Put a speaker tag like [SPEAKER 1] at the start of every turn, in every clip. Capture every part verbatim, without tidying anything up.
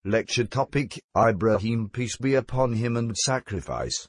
[SPEAKER 1] Lecture topic: Ibrahim, peace be upon him, and sacrifice.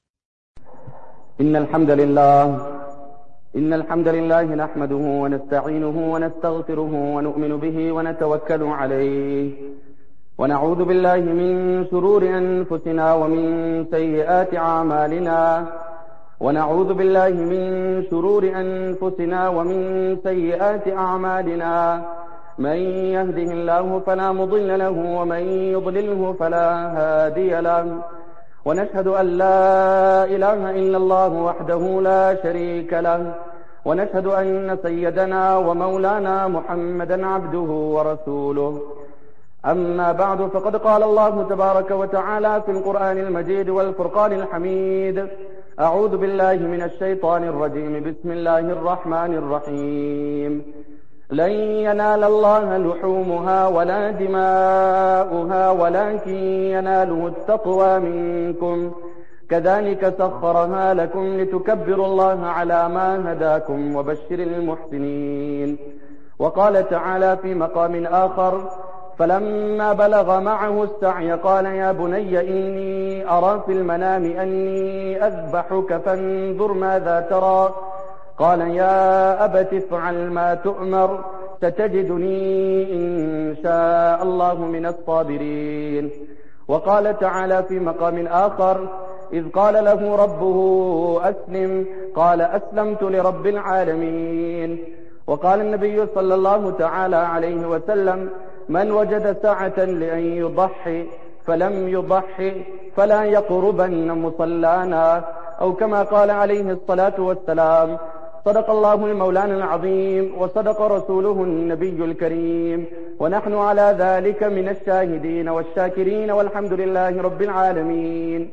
[SPEAKER 2] إن الحمد لله إن الحمد لله نحمده ونستعينه ونستغفره ونؤمن به ونتوكل عليه ونعوذ بالله من شرور أنفسنا ومن سيئات أعمالنا ونعوذ بالله من شرور أنفسنا ومن سيئات أعمالنا من يهده الله فلا مضل له ومن يضلله فلا هادي له ونشهد أن لا إله إلا الله وحده لا شريك له ونشهد أن سيدنا ومولانا محمدا عبده ورسوله أما بعد فقد قال الله تبارك وتعالى في القرآن المجيد والفرقان الحميد أعوذ بالله من الشيطان الرجيم بسم الله الرحمن الرحيم لن ينال الله لحومها ولا دماؤها ولكن يناله التقوى منكم كذلك سخرها لكم لتكبروا الله على ما هداكم وبشر المحسنين. وقال تعالى في مقام آخر فلما بلغ معه السعي قال يا بني إني أرى في المنام أني أذبحك فانظر ماذا ترى قال يا أبت افعل ما تؤمر ستجدني إن شاء الله من الصابرين. وقال تعالى في مقام آخر إذ قال له ربه أسلم قال أسلمت لرب العالمين. وقال النبي صلى الله تعالى عليه وسلم من وجد سعة لأن يضحي فلم يضحي فلا يقربن مصلانا أو كما قال عليه الصلاة والسلام. صدق الله المولانا العظيم وصدق رسوله النبي الكريم ونحن على ذلك من الشاهدين والشاكرين والحمد لله رب العالمين.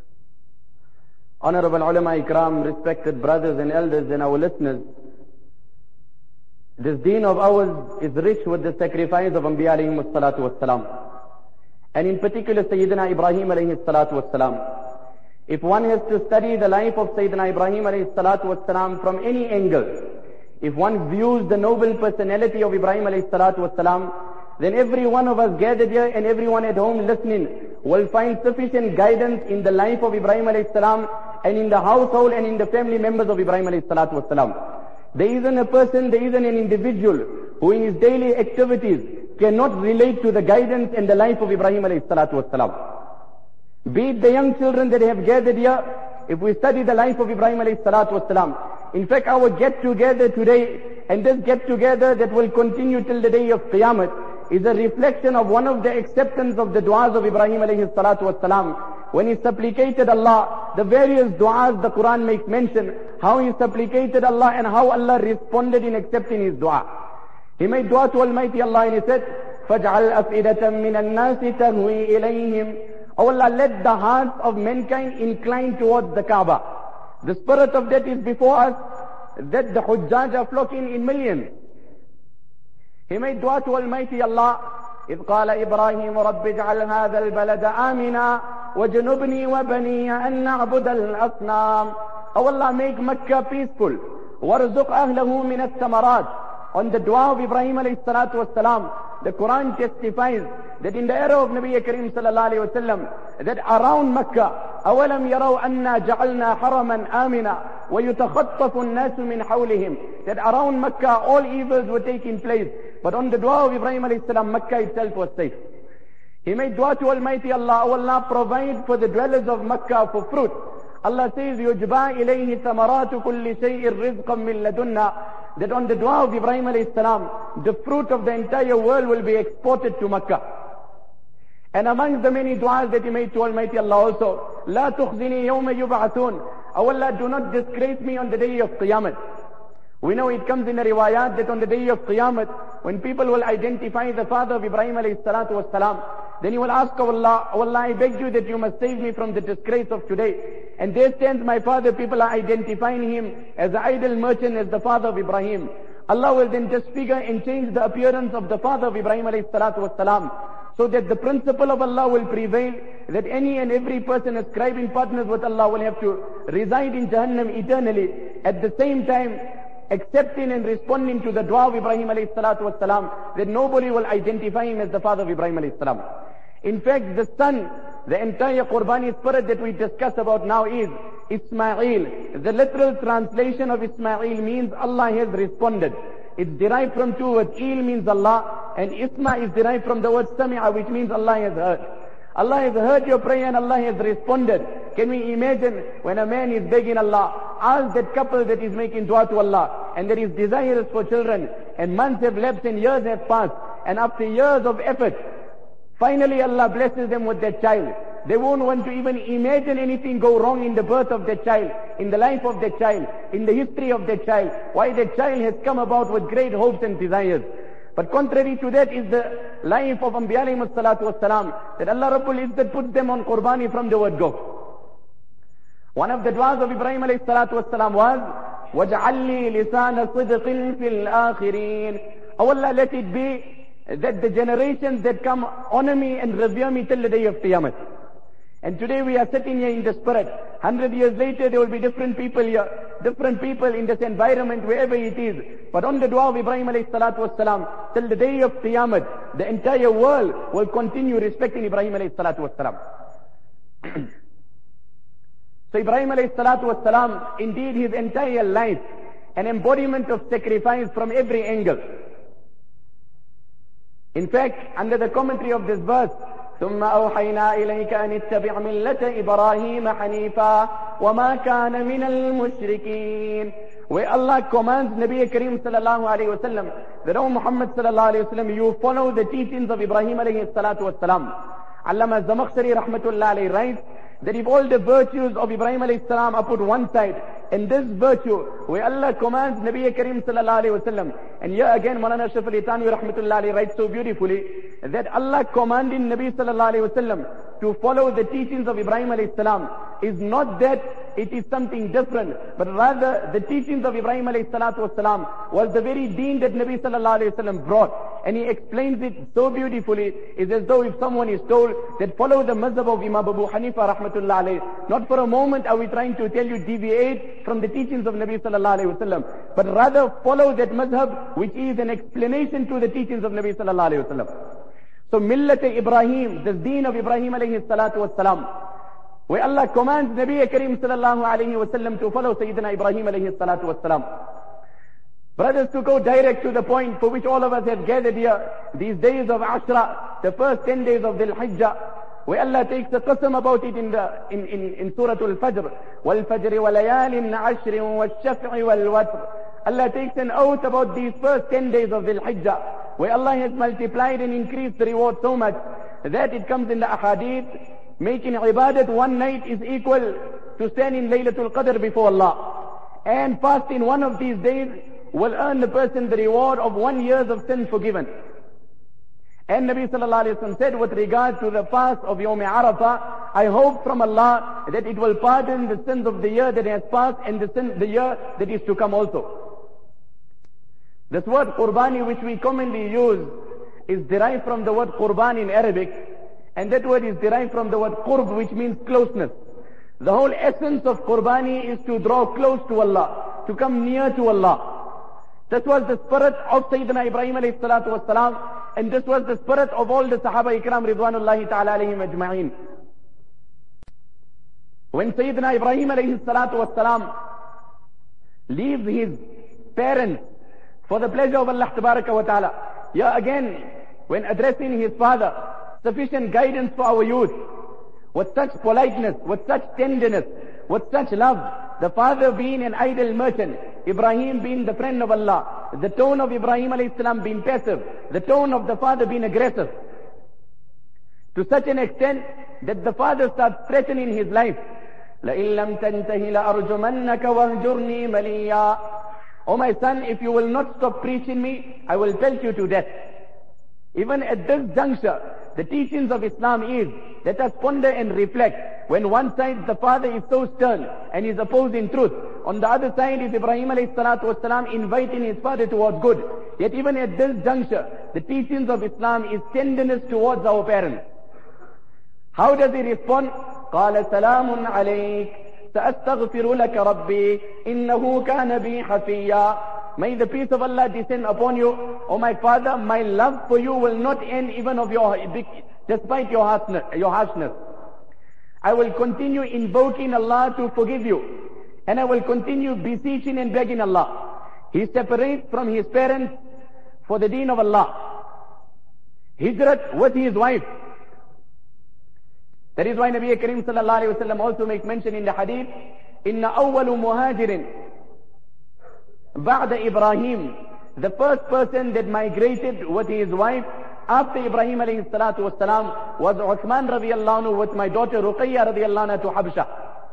[SPEAKER 2] Honorable ulama ikram, respected brothers and elders and our listeners, this deen of ours is rich with the sacrifice of Anbiya alayhi salatu wassalam, and in particular Sayyidina Ibrahim alayhi salatu wassalam. If one has to study the life of Sayyidina Ibrahim alayhi salatu wassalam from any angle, if one views the noble personality of Ibrahim alayhi salatu wassalam, then every one of us gathered here and everyone at home listening will find sufficient guidance in the life of Ibrahim alayhi salam and in the household and in the family members of Ibrahim alayhi salatu wassalam. There isn't a person, there isn't an individual who in his daily activities cannot relate to the guidance and the life of Ibrahim alayhi salatu wassalam. Be it the young children that have gathered here, if we study the life of Ibrahim alayhi salatu wassalam. In fact, our get together today and this get together that will continue till the day of Qiyamah is a reflection of one of the acceptance of the du'as of Ibrahim alayhi salatu wassalam. When he supplicated Allah, the various du'as the Quran makes mention, how he supplicated Allah and how Allah responded in accepting his du'a. He made dua to Almighty Allah and he said, فَاجْعَلْ أَفْئِدَةً مِّنَ النَّاسِ تَهْوِي إِلَيْهِمْ. O Allah, let the hearts of mankind incline towards the Kaaba. The spirit of that is before us, that the Hujjaj are flocking in millions. He made dua to Almighty Allah, إذ قال إبراهيم رب اجعل هذا البلد آمنا وجنبني وبني أن نعبد الأصنام. O Allah, make Mecca peaceful. وارزق أهله من الثمرات. On the dua of Ibrahim alayhi salatu wassalam, the Quran testifies that in the era of Nabi Kareem sallallahu alayhi wasallam, that around Mecca, أَوَلَمْ يَرَوْا أَنَّا جَعَلْنَا حَرَمًا آمِنًا وَيُتَخَطَّفُ النَّاسُ مِنْ حَوْلِهِمْ. That around Mecca all evils were taking place. But on the dua of Ibrahim alayhi salam, Mecca itself was safe. He made dua to Almighty Allah, O Allah, provide for the dwellers of Mecca for fruit. Allah says, يُجْبَى إِلَيْهِ ثَمَرَاتُ كُلِّ شَيْءٍ رِزْقًا مِّن لَدُنَّا. That on the dua of Ibrahim alayhi salam, the fruit of the entire world will be exported to Mecca. And amongst the many du'as that he made to Almighty Allah also, لَا تُخْزِنِي يَوْمَ يُبْعَثُونَ. O Allah, do not disgrace me on the day of Qiyamah. We know it comes in the riwayat that on the day of Qiyamah, when people will identify the father of Ibrahim alayhi salatu wassalam, then he will ask of Allah, O Allah, I beg you that you must save me from the disgrace of today. And there stands my father, people are identifying him as the idol merchant, as the father of Ibrahim. Allah will then disfigure and change the appearance of the father of Ibrahim alayhi salatu wassalam, so that the principle of Allah will prevail, that any and every person ascribing partners with Allah will have to reside in Jahannam eternally. At the same time, accepting and responding to the dua of Ibrahim alayhi salatu wassalam, that nobody will identify him as the father of Ibrahim alayhi salam. In fact, the son, the entire Qurbani spirit that we discuss about now is Ismail. The literal translation of Ismail means Allah has responded. It's derived from two words. Il means Allah, and Isma is derived from the word Sami'a, which means Allah has heard. Allah has heard your prayer and Allah has responded. Can we imagine when a man is begging Allah, ask that couple that is making dua to Allah, and that is desirous for children, and months have lapsed and years have passed, and after years of effort, finally Allah blesses them with their child. They won't want to even imagine anything go wrong in the birth of their child, in the life of their child, in the history of their child. Why their child has come about with great hopes and desires. But contrary to that is the life of Anbiya alayhi salatu wassalam, that Allah Rabbul Izzat puts them on Qurbani from the word go. One of the du'as of Ibrahim alayhi salatu wassalam was, وَجْعَلْ لِي لِسَانَ صِدْقٍ فِي الْآخِرِينَ. Oh Allah, let it be that the generations that come honor me and revere me till the day of Qiyamah. And today we are sitting here in the spirit. Hundred years later there will be different people here, different people in this environment, wherever it is. But on the dua of Ibrahim alayhi salatu wassalam, till the day of Qiyamah, the entire world will continue respecting Ibrahim alayhi salatu wassalam. So Ibrahim alayhi salatu wassalam, indeed his entire life, an embodiment of sacrifice from every angle. In fact, under the commentary of this verse, ثم أوحينا إليك أن اتبع ملة إبراهيم حنيفا وما كان من المشركين. Where Allah commands Nabi Kareem sallallahu alayhi wa sallam that, O Muhammad sallallahu alayhi wa sallam, you follow the teachings of Ibrahim alayhi salatu wa salam. Allama Zamakhshari rahmatullah alayhi writes that if all the virtues of Ibrahim alayhi salam are put one side, and this virtue where Allah commands Nabi Kareem sallallahu alayhi wa sallam, and here again Maulana Ashraf Ali Thanwi rahmatullah alayhi writes so beautifully that Allah commanding Nabi sallallahu alayhi wa sallam to follow the teachings of Ibrahim alayhi salam is not that it is something different, but rather the teachings of Ibrahim alayhi salatu wasalam was the very deen that Nabi sallallahu alayhi wa sallam brought. And he explains it so beautifully, it's as though if someone is told that follow the mazhab of Imam Abu Hanifa rahmatullah alayhi, not for a moment are we trying to tell you deviate from the teachings of Nabi sallallahu alayhi wa sallam, but rather follow that mazhab which is an explanation to the teachings of Nabi sallallahu alayhi wa sallam. So Millat Ibrahim, the deen of Ibrahim alayhi salatu wasalam, where Allah commands Nabi Kareem sallallahu alayhi wa sallam to follow Sayyidina Ibrahim alayhi salatu wasalam. Brothers, to go direct to the point for which all of us have gathered here, these days of Ashra, the first ten days of Dhul Hijjah, where Allah takes a qasam about it in the in, in, in Surah Al-Fajr, وَالْفَجْرِ وَلَيَالٍ عَشْرٍ وَالشَّفْعِ وَالْوَتْرِ. Allah takes an oath about these first ten days of Dhul Hijjah, where Allah has multiplied and increased the reward so much that it comes in the ahadith, making ibadat one night is equal to standing Laylatul Qadr before Allah. And fasting one of these days will earn the person the reward of one year of sin forgiven. And Nabi sallallahu alayhi wa sallam said with regard to the fast of Yawm Arafah, I hope from Allah that it will pardon the sins of the year that has passed and the sin, the year that is to come also. This word Qurbani, which we commonly use, is derived from the word Qurban in Arabic, and that word is derived from the word Qurb, which means closeness. The whole essence of Qurbani is to draw close to Allah, to come near to Allah. This was the spirit of Sayyidina Ibrahim alayhi salatu wasalam, and this was the spirit of all the Sahaba Ikram Ridwanullahi ta'ala alayhim ajma'in. When Sayyidina Ibrahim alayhi salatu wasalam leaves his parents for the pleasure of Allah tabaraka wa ta'ala, here again, when addressing his father, sufficient guidance for our youth, with such politeness, with such tenderness, with such love, the father being an idle merchant, Ibrahim being the friend of Allah, the tone of Ibrahim alayhi salam being passive, the tone of the father being aggressive, to such an extent that the father starts threatening his life. لَإِن لَمْ تَنْتَهِ لَأَرْجُمَنَّكَ وَهْجُرْنِي مَلِيًّا. Oh my son, if you will not stop preaching me, I will pelt you to death. Even at this juncture, the teachings of Islam is, let us ponder and reflect. When one side the father is so stern and is opposing truth, on the other side is Ibrahim alayhi salatu wasalam inviting his father towards good. Yet even at this juncture, the teachings of Islam is tenderness towards our parents. How does he respond? قَالَ سَلَامٌ عَلَيْكَ سَأَسْتَغْفِرُ لَكَ رَبِّي إِنَّهُ كَانَ بِي حَفِيًّا. May the peace of Allah descend upon you. O my father, my love for you will not end even of your despite your harshness, your harshness. I will continue invoking Allah to forgive you. And I will continue beseeching and begging Allah. He separates from his parents for the deen of Allah. Hijrat with his wife. That is why Nabi Karim sallallahu alayhi wa sallam also makes mention in the hadith, Inna awwalu muhajirin ba'da Ibrahim. The first person that migrated with his wife after Ibrahim alayhi salatu wasalam was Uthman radiyallahu anhu with my daughter Ruqayya radiyallahu anha to Habsha.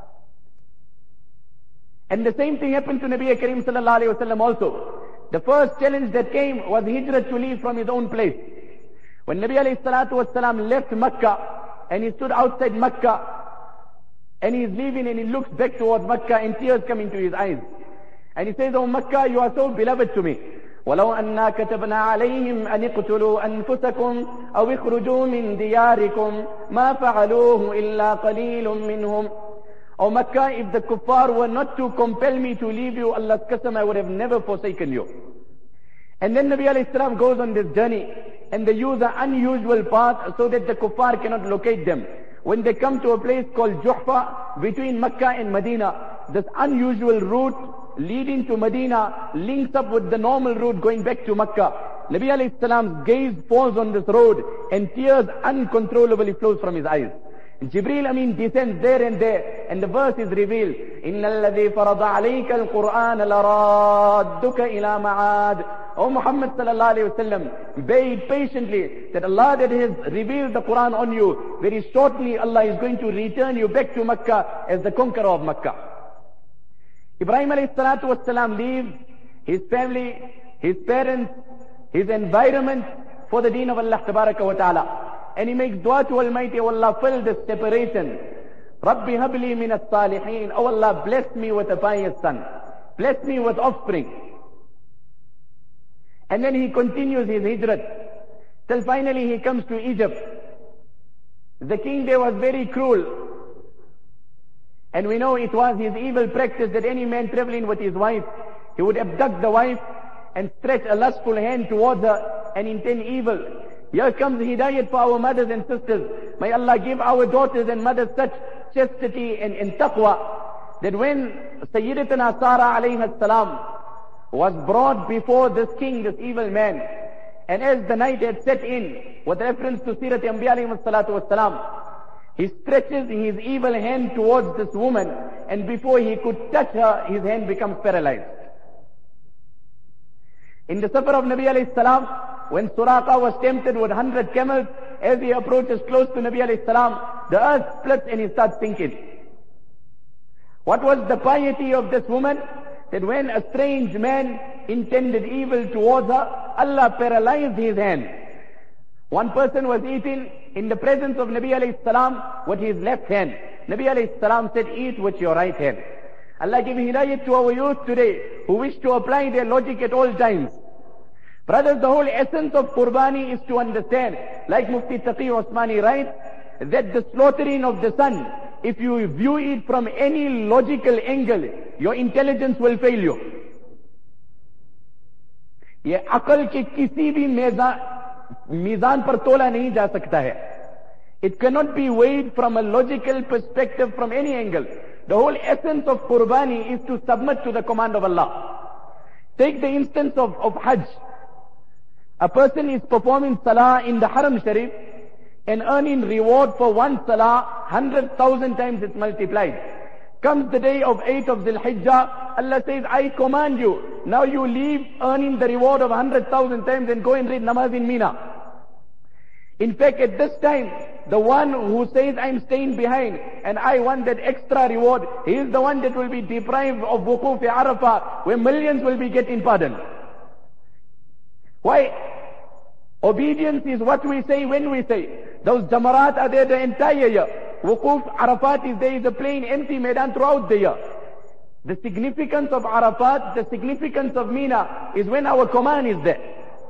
[SPEAKER 2] And the same thing happened to Nabi Karim sallallahu alayhi wa sallam also. The first challenge that came was hijrat to leave from his own place. When Nabi alayhi salatu wasalam left Makkah, and he stood outside Makkah, and he is leaving and he looks back towards Makkah and tears come into his eyes. And he says, "Oh Makkah, you are so beloved to me. وَلَوْ أَنَّا كَتَبْنَا عَلَيْهِمْ أَنِ اقْتُلُوا أَنفُسَكُمْ أَوْ اخْرُجُوا مِنْ دِيَارِكُمْ مَا فَعَلُوهُ إِلَّا قَلِيلٌ مِّنْهُمْ." O Makkah, if the kuffar were not to compel me to leave you, Allah's qasam, I would have never forsaken you. And then Nabi alayhi salam goes on this journey, and they use an unusual path so that the kuffar cannot locate them. When they come to a place called Juhfa, between Makkah and Medina, this unusual route leading to Medina links up with the normal route going back to Makkah. Nabi alayhi salam's gaze falls on this road, and tears uncontrollably flows from his eyes. Jibreel Amin descends there and there, and the verse is revealed. إِنَّ الَّذِي فَرَضَ عَلَيْكَ الْقُرْآنَ لَرَادُّكَ إِلَى مَعَادٍ. O Muhammad sallallahu alayhi wa sallam, bear patiently that Allah that has revealed the Quran on you, very shortly Allah is going to return you back to Makkah as the conqueror of Makkah. Ibrahim alayhi salatu wasalam leaves his family, his parents, his environment for the deen of Allah tabaraka wa ta'ala. And he makes dua to Almighty, O Allah, fill this separation. Rabbi habli min as-salihin. O Allah, bless me with a pious son. Bless me with offspring. And then he continues his hijrat, till finally he comes to Egypt. The king there was very cruel. And we know it was his evil practice that any man traveling with his wife, he would abduct the wife and stretch a lustful hand towards her and intend evil. Here comes hidayat for our mothers and sisters. May Allah give our daughters and mothers such chastity and, and taqwa, that when Sayyidatuna Sarah alayhi salam was brought before this king, this evil man, and as the night had set in, with reference to Sirat Anbiya alayhi salatu wassalam, he stretches his evil hand towards this woman, and before he could touch her, his hand becomes paralyzed. In the safar of Nabi alayhi salam, when Suraqa was tempted with hundred camels, as he approaches close to Nabi alayhi salam, the earth splits and he starts sinking. What was the piety of this woman? That when a strange man intended evil towards her, Allah paralyzed his hand. One person was eating in the presence of Nabi alayhi salam with his left hand. Nabi alayhi salam said, "Eat with your right hand." Allah give hidayat to our youth today who wish to apply their logic at all times. Brothers, the whole essence of Qurbani is to understand, like Mufti Taqi Osmani writes, that the slaughtering of the son, if you view it from any logical angle, your intelligence will fail you. ये अकल के किसी भी मीज़ान पर तोला नहीं जा सकता है. It cannot be weighed from a logical perspective from any angle. The whole essence of Qurbani is to submit to the command of Allah. Take the instance of, of Hajj. A person is performing Salah in the Haram Sharif and earning reward for one Salah, hundred thousand times it's multiplied. Comes the day of eighth of Dhul Hijjah, Allah says, "I command you, now you leave earning the reward of hundred thousand times and go and read namaz in Mina." In fact, at this time, the one who says, "I'm staying behind and I want that extra reward," he is the one that will be deprived of Wuquf Arafah, where millions will be getting pardon. Why? Obedience is what we say when we say. Those Jamarat are there the entire year. Wuquf Arafat is there is a plain empty Maidan throughout the year. The significance of Arafat, the significance of Mina is when our command is there.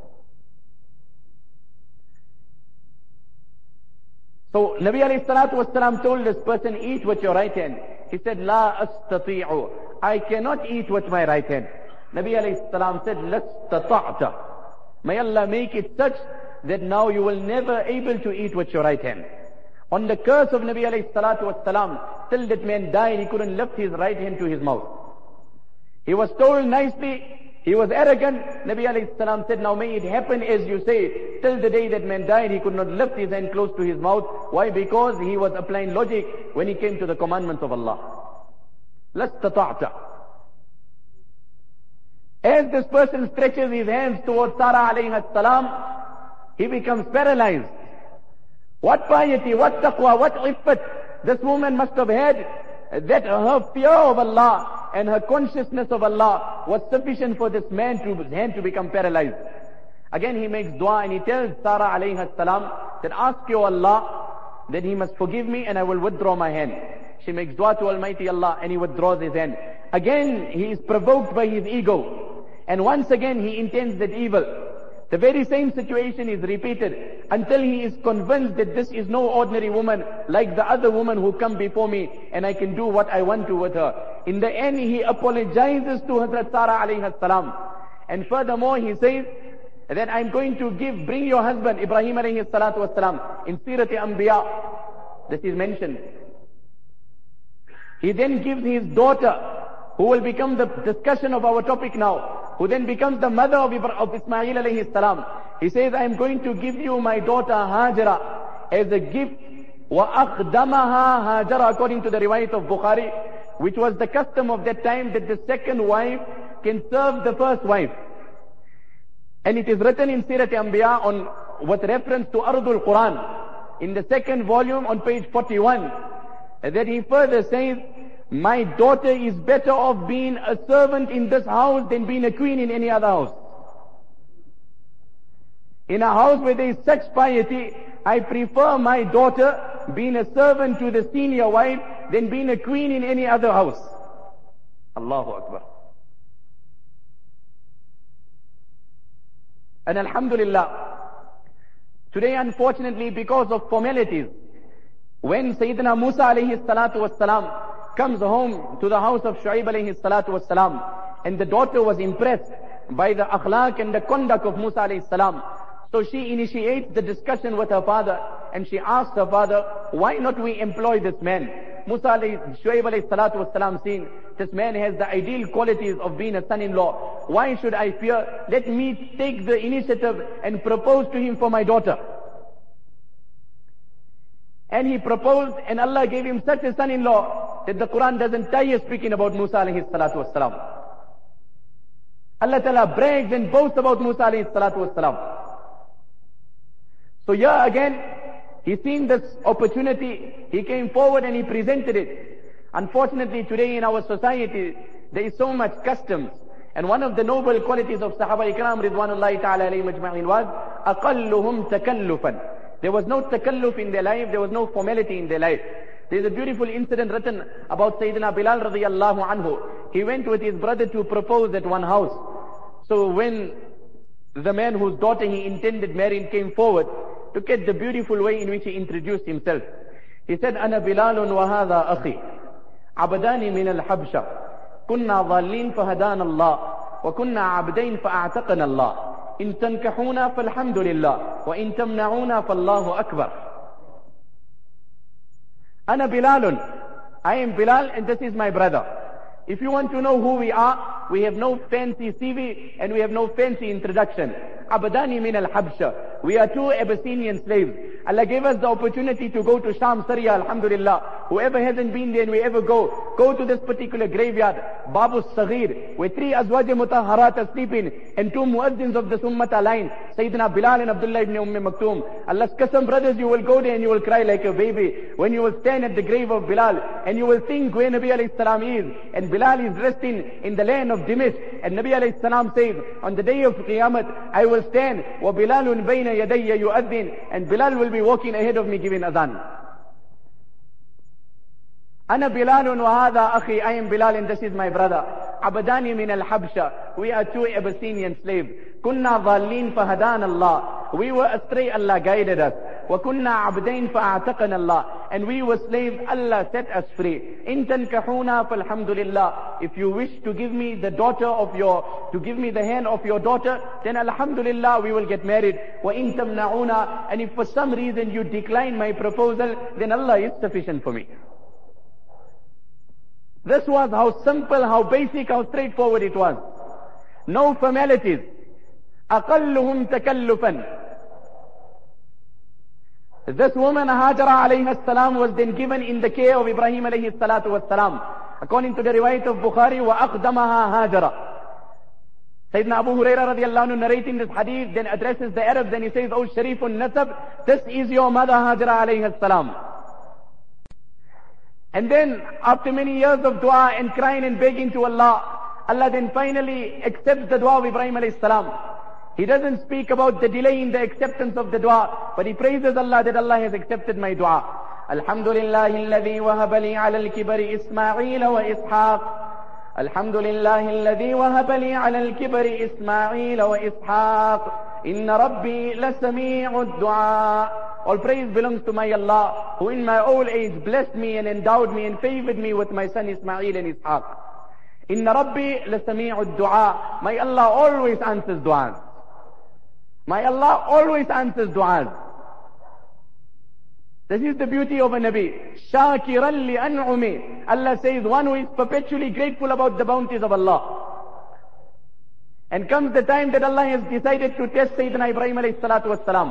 [SPEAKER 2] So Nabi alayhi salatu wasalam told this person, "Eat with your right hand." He said, "La astati'u." I cannot eat with my right hand. Nabi alayhi salam said, "Lastata'ta." May Allah make it such that now you will never able to eat with your right hand. On the curse of Nabi alayhi salatu wasalam, till that man died, he couldn't lift his right hand to his mouth. He was told nicely, he was arrogant. Nabi alayhi salam said, now may it happen as you say. Till the day that man died, he could not lift his hand close to his mouth. Why? Because he was applying logic when he came to the commandments of Allah. Lastata'ta. As this person stretches his hands towards Sarah alayhi salam, he becomes paralyzed. What piety, what taqwa, what iffat this woman must have had, that her fear of Allah and her consciousness of Allah was sufficient for this man to his hand to become paralyzed. Again he makes dua and he tells Sarah alayhi salam that ask your Allah that he must forgive me and I will withdraw my hand. She makes dua to Almighty Allah and he withdraws his hand. Again he is provoked by his ego, and once again he intends that evil. The very same situation is repeated until he is convinced that this is no ordinary woman like the other woman who come before me and I can do what I want to with her. In the end he apologizes to Hazrat Sarah alayhi salam. And furthermore he says that I'm going to give, bring your husband Ibrahim alayhi salatu wasalam. In Sirat Anbiya this is mentioned. He then gives his daughter, who will become the discussion of our topic now, who then becomes the mother of, Ibra of Ismail alayhi salam. He says, I am going to give you my daughter Hajara as a gift. وَأَخْدَمَهَا Hajara, according to the riwayat of Bukhari, which was the custom of that time that the second wife can serve the first wife. And it is written in Sirat Anbiya on, with reference to Ardul Quran, in the second volume on page forty-one, that he further says, my daughter is better off being a servant in this house than being a queen in any other house. In a house where there is such piety, I prefer my daughter being a servant to the senior wife than being a queen in any other house. Allahu Akbar. And Alhamdulillah, today unfortunately because of formalities, when Sayyidina Musa alayhi salatu wassalam comes home to the house of Shu'aib alayhi salatu wassalam, and the daughter was impressed by the akhlaq and the conduct of Musa alayhi salam. So she initiates the discussion with her father and she asks her father, why not we employ this man? Musa alayhi, Shu'aib alayhi salatu wassalam saying, this man has the ideal qualities of being a son-in-law. Why should I fear? Let me take the initiative and propose to him for my daughter. And he proposed, and Allah gave him such a son-in-law that the Quran doesn't tire speaking about Musa alayhi salatu wassalam. Allah Ta'ala brags and boasts about Musa alayhi salatu wassalam. So here again, he seen this opportunity, he came forward and he presented it. Unfortunately today in our society, there is so much customs. And one of the noble qualities of Sahaba Ikram Ridwanullahi Ta'ala alayhim ajma'in was, أَقَلُّهُمْ تَكَلُّفًا. There was no takalluf in their life, there was no formality in their life. There is a beautiful incident written about Sayyidina Bilal radiyallahu anhu. He went with his brother to propose at one house. So when the man whose daughter he intended marrying came forward, to get the beautiful way in which he introduced himself. He said, أَنَا بِلَالٌ وَهَذَا أَخِي عَبْدَانِ مِنَ الْحَبْشَةِ كُنَّا ضَالِّينَ فَهَدَانَ اللَّهُ وَكُنَّا عَبْدَيْنِ فَأَعْتَقَنَا اللَّهُ إن تنكحونا فالحمد لله وإن تمنعونا فالله أكبر. أنا بلال. I am Bilal and this is my brother. If you want to know who we are, we have no fancy C V and we have no fancy introduction. Abadani min al-Habsha. We are two Abyssinian slaves. Allah gave us the opportunity to go to Sham, Syria, alhamdulillah. Whoever hasn't been there and we ever go, go to this particular graveyard, Babu Saghir, where three Azwaj Mutahharat are sleeping and two Muazzins of the Ummah line, Sayyidina Bilal and Abdullah ibn Umm Maktoum. Allah's qasam, brothers, you will go there and you will cry like a baby when you will stand at the grave of Bilal and you will think where Nabi alayhi salam is, and Bilal is resting in the land of Dimishq, and Nabi alayhi salam says, on the day of Qiyamah, I will stand, wa Bilalun bayna yadayya yu'adhin, and Bilal will be walking ahead of me giving adhan. Ana Bilalun wa hadha akhi, I am Bilal and this is my brother. Abadani min al-Habsha, we are two Abyssinian slaves. Kunna dhallin fahadan Allah, we were astray, Allah guided us. Wa kunna abdain fa'ataqana Allah, and we were slaves. Allah set us free. In tankahuna falhamdulillah. If you wish to give me the daughter of your, to give me the hand of your daughter, then alhamdulillah, we will get married. Wa in tamna'una, and if for some reason you decline my proposal, then Allah is sufficient for me. This was how simple, how basic, how straightforward it was. No formalities. أقلهم تكلفا. This woman Hajara alayhi salam was then given in the care of Ibrahim alayhi salatu was salam. According to the riwayat of Bukhari, وَأَقْدَمَهَا Hajara. Sayyidina Abu Huraira radiallahu anhu narrating this hadith, then addresses the Arabs and he says, "Oh Sharifun Nasab, this is your mother Hajara alayhi salam." And then after many years of dua and crying and begging to Allah, Allah then finally accepts the dua of Ibrahim alayhi salam. He doesn't speak about the delay in the acceptance of the dua, but he praises Allah that Allah has accepted my dua. Alhamdulillahi alladhi wahaba li ala al-kibari Ismail wa Ishaq. Alhamdulillahi alladhi wahaba li ala al-kibari Ismail wa Ishaq. Inna Rabbi lasami'ud du'a. All praise belongs to my Allah, who in my old age blessed me and endowed me and favored me with my son Ismail and Ishaq. Inna Rabbi lasami'ud du'a. My Allah always answers du'as. My Allah always answers du'as. This is the beauty of a Nabi. Shakiran li an'umi. Allah says, one who is perpetually grateful about the bounties of Allah. And comes the time that Allah has decided to test Sayyidina Ibrahim alayhi salatu was salam.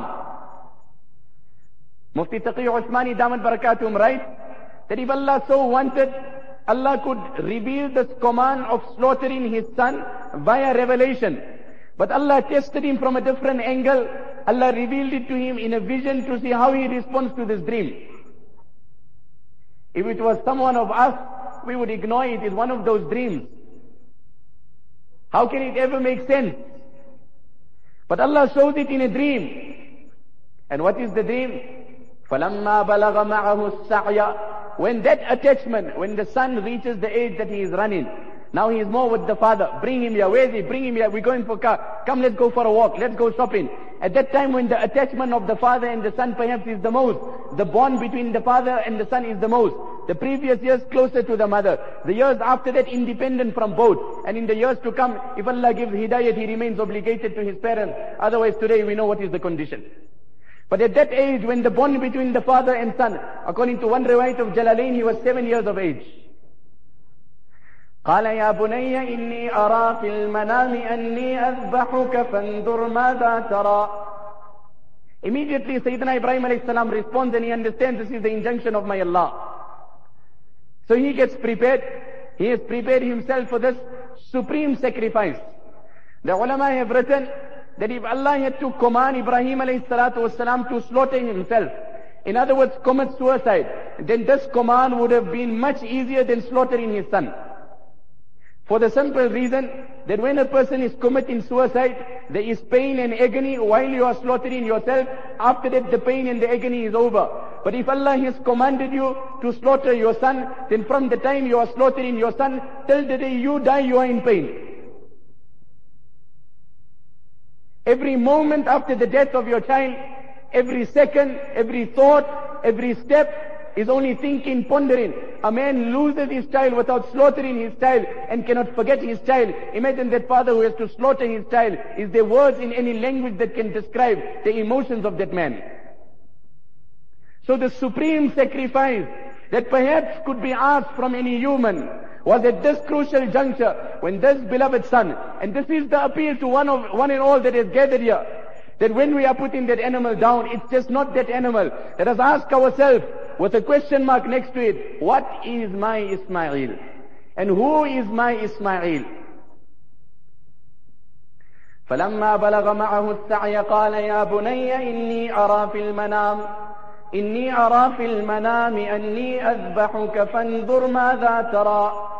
[SPEAKER 2] Mufti Taqi Usmani Damat Barakatum writes that if Allah so wanted, Allah could reveal this command of slaughtering his son via revelation. But Allah tested him from a different angle. Allah revealed it to him in a vision to see how he responds to this dream. If it was someone of us, we would ignore it. It's one of those dreams. How can it ever make sense? But Allah shows it in a dream. And what is the dream? فَلَمَّا بَلَغَ مَعَهُ السَّعْيَ. When that attachment, when the son reaches the age that he is running, now he is more with the father. Bring him here. Where is he? Bring him here. We're going for car. Come, let's go for a walk. Let's go shopping. At that time when the attachment of the father and the son perhaps is the most, the bond between the father and the son is the most. The previous years closer to the mother. The years after that independent from both. And in the years to come, if Allah gives hidayat, he remains obligated to his parents. Otherwise today we know what is the condition. But at that age when the bond between the father and son, according to one riwayat of Jalalain, he was seven years of age. قال يا بني إني أرى في المنام أني أذبحك فانظر ماذا ترى. Immediately Sayyidina Ibrahim alayhi salam responds and he understands this is the injunction of my Allah. So he gets prepared. He has prepared himself for this supreme sacrifice. The ulama have written that if Allah had to command Ibrahim alayhi salatu wasalam to slaughter himself, in other words commit suicide, then this command would have been much easier than slaughtering his son. For the simple reason that when a person is committing suicide, there is pain and agony while you are slaughtering yourself. After that, the pain and the agony is over. But if Allah has commanded you to slaughter your son, then from the time you are slaughtering your son till the day you die, you are in pain. Every moment after the death of your child, every second, every thought, every step, is only thinking, pondering. A man loses his child without slaughtering his child and cannot forget his child. Imagine that father who has to slaughter his child. Is there words in any language that can describe the emotions of that man? So the supreme sacrifice that perhaps could be asked from any human was at this crucial juncture when this beloved son, and this is the appeal to one of one and all that is gathered here, that when we are putting that animal down, it's just not that animal. Let us ask ourselves, with a question mark next to it, what is my Ismail? And who is my Ismail? فَلَمَّا بَلَغَ مَعَهُ السَّعْيَ قَالَ يَا بُنَيَّ إِنِّي أَرَى فِي الْمَنَامِ إِنِّي أَرَى فِي الْمَنَامِ أَنِّي أَذْبَحُكَ فَانْظُرْ مَاذَا تَرَى.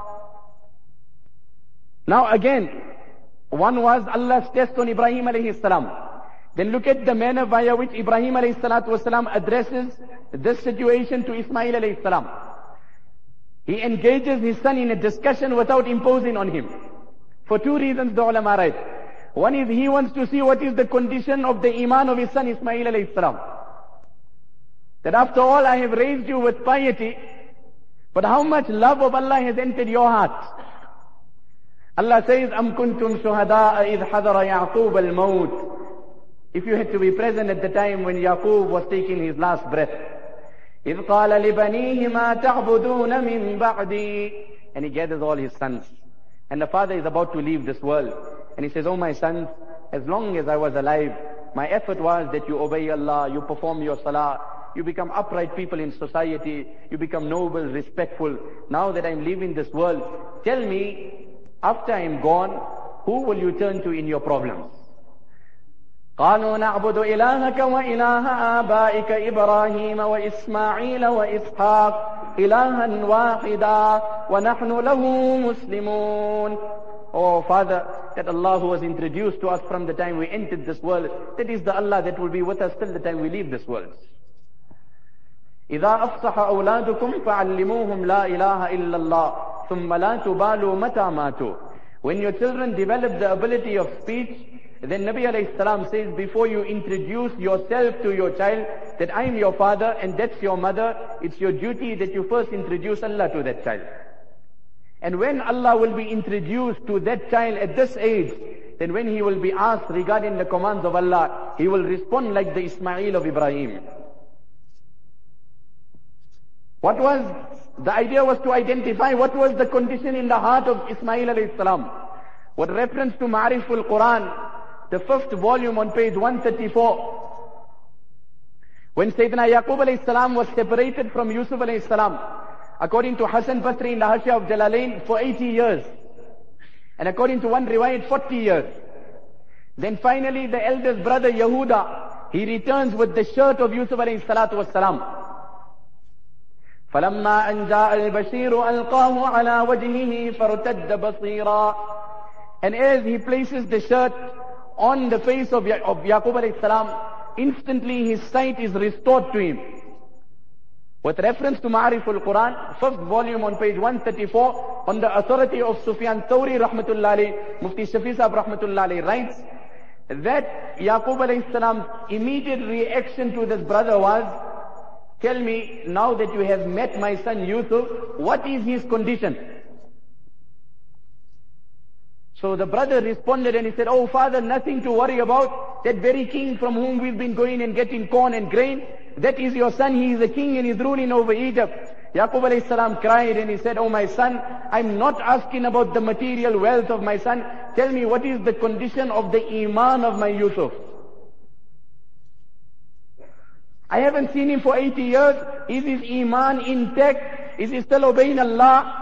[SPEAKER 2] Now again, one was Allah's test on Ibrahim alayhi salam. Then look at the manner via which Ibrahim alayhi salatu wasalam addresses this situation to Ismail alayhi salam. He engages his son in a discussion without imposing on him. For two reasons the ulama write. One is he wants to see what is the condition of the iman of his son Ismail alayhi salam. that after all I have raised you with piety, but how much love of Allah has entered your heart? Allah says, Am kuntum shuhada'a idh hadara Yaqub al-maut. If you had to be present at the time when Yaqub was taking his last breath. إِذْ قَالَ لِبَنِيهِ مَا تَعْبُدُونَ مِن بَعْدِي. And he gathers all his sons. And the father is about to leave this world. And he says, oh my sons, as long as I was alive, my effort was that you obey Allah, you perform your salah, you become upright people in society, you become noble, respectful. Now that I'm leaving this world, tell me, after I'm gone, who will you turn to in your problems? قالوا نعبد إلهك وإله آبائك إبراهيم وإسماعيل وإسحاق إلها واحدا ونحن له مسلمون. Oh Father, that Allah who was introduced to us from the time we entered this world, that is the Allah that will be with us till the time we leave this world. إذا أفصح أولادكم فعلموهم لا إله إلا الله ثم لا تبالوا متى ماتوا. When your children develop the ability of speech, then Nabi alayhi salam says, before you introduce yourself to your child, that I am your father and that's your mother, it's your duty that you first introduce Allah to that child. And when Allah will be introduced to that child at this age, then when he will be asked regarding the commands of Allah, he will respond like the Ismail of Ibrahim. What was, the idea was to identify what was the condition in the heart of Ismail alayhi salam. With reference to Ma'ariful Quran, the fifth volume on page one thirty-four. When Sayyidina Yaqub alayhi salam was separated from Yusuf alayhi salam, according to Hassan Basri in the Hashya of Jalalain, for eighty years. And according to one riwayat, forty years. Then finally the eldest brother Yehuda, he returns with the shirt of Yusuf alayhi salatu was salam. فَلَمَّا أَنْ جَاءَ الْبَشِيرُ أَلْقَاهُ عَلَى وَجْهِهِ فَارْتَدَّ بَصِيرًا. And as he places the shirt on the face of, ya of Yaqub alayhi salam, instantly his sight is restored to him. With reference to Ma'ariful Quran, fifth volume on page one thirty-four, on the authority of Sufyan Thawri rahmatullah alayhi, Mufti Shafi Sahab rahmatullah alayhi writes that Yaqub alayhi salam's immediate reaction to this brother was, tell me, now that you have met my son Yusuf, what is his condition? So the brother responded and he said, oh father, nothing to worry about. That very king from whom we've been going and getting corn and grain, that is your son, he is a king and he's ruling over Egypt. Yaqub alayhi salam cried and he said, oh my son, I'm not asking about the material wealth of my son. Tell me, what is the condition of the iman of my Yusuf? I haven't seen him for eighty years. Is his iman intact? Is he still obeying Allah?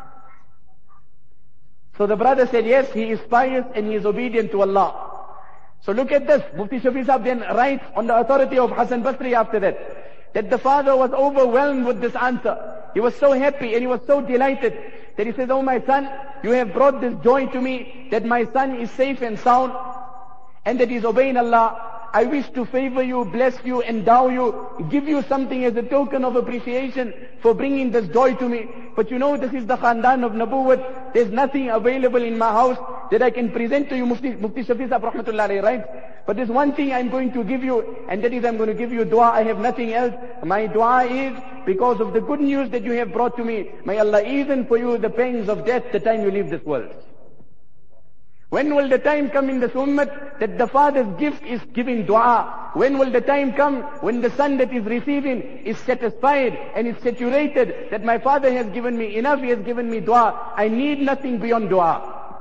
[SPEAKER 2] So the brother said, yes, he is pious and he is obedient to Allah. So look at this. Mufti Shafi Sahab then writes on the authority of Hassan Basri after that, that the father was overwhelmed with this answer. He was so happy and he was so delighted that he says, oh my son, you have brought this joy to me, that my son is safe and sound and that he is obeying Allah. I wish to favor you, bless you, endow you, give you something as a token of appreciation for bringing this joy to me. But you know, this is the Khandan of Nabuwwat. There's nothing available in my house that I can present to you, Mufti, Mufti Shafi Sahab rahmatullah alayhi, right? But there's one thing I'm going to give you, and that is I'm going to give you dua. I have nothing else. My dua is because of the good news that you have brought to me. May Allah even for you the pangs of death the time you leave this world. When will the time come in this ummah that the father's gift is giving dua? When will the time come when the son that is receiving is satisfied and is saturated that my father has given me enough, he has given me dua, I need nothing beyond dua.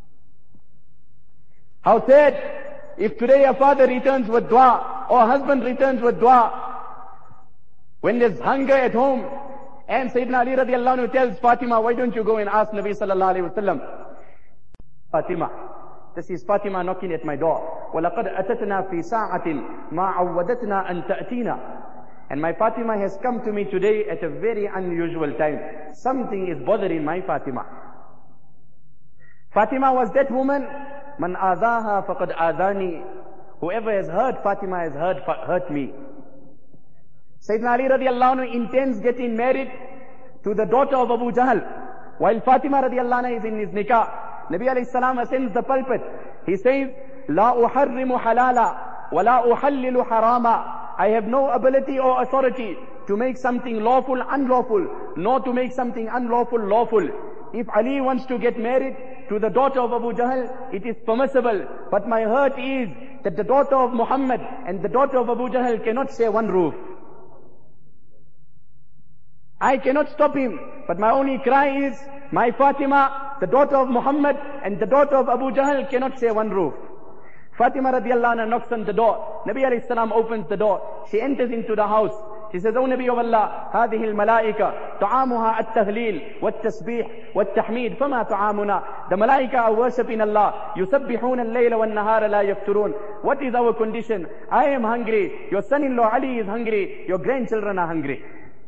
[SPEAKER 2] How sad if today a father returns with dua or a husband returns with dua when there's hunger at home, and Sayyidina Ali radiallahu anhu tells Fatima, why don't you go and ask Nabi sallallahu alayhi wa sallam? Fatima, this is Fatima knocking at my door. وَلَقَدْ أَتَتْنَا فِي سَاعَةٍ مَا عَوَّدَتْنَا أَن تَأْتِينَا. And my Fatima has come to me today at a very unusual time. Something is bothering my Fatima. Fatima was that woman, مَنْ آذَاهَا فَقَدْ آذَانِي. Whoever has hurt Fatima has hurt, hurt me. Sayyidina Ali radiallahu anhu intends getting married to the daughter of Abu Jahl, while Fatima radiallahu anha is in his nikah. Nabi alayhi salam ascends the pulpit. He says, La uharrimu halala, wa la uhallilu harama. I have no ability or authority to make something lawful unlawful, nor to make something unlawful lawful. If Ali wants to get married to the daughter of Abu Jahl, it is permissible. But my hurt is that the daughter of Muhammad and the daughter of Abu Jahl cannot share one roof. I cannot stop him, but my only cry is, my Fatima, the daughter of Muhammad and the daughter of Abu Jahl cannot share one roof. Fatima radiallahu anha knocks on the door. Nabi alayhi salam opens the door. She enters into the house. She says, O Nabi of Allah, هذه الملائكة طعامها التهليل والتسبيح والتحميد فما طعامنا. The malaika are worshipping Allah. يسبحون الليل والنهار لا يفترون. What is our condition? I am hungry. Your son-in-law Ali is hungry. Your grandchildren are hungry.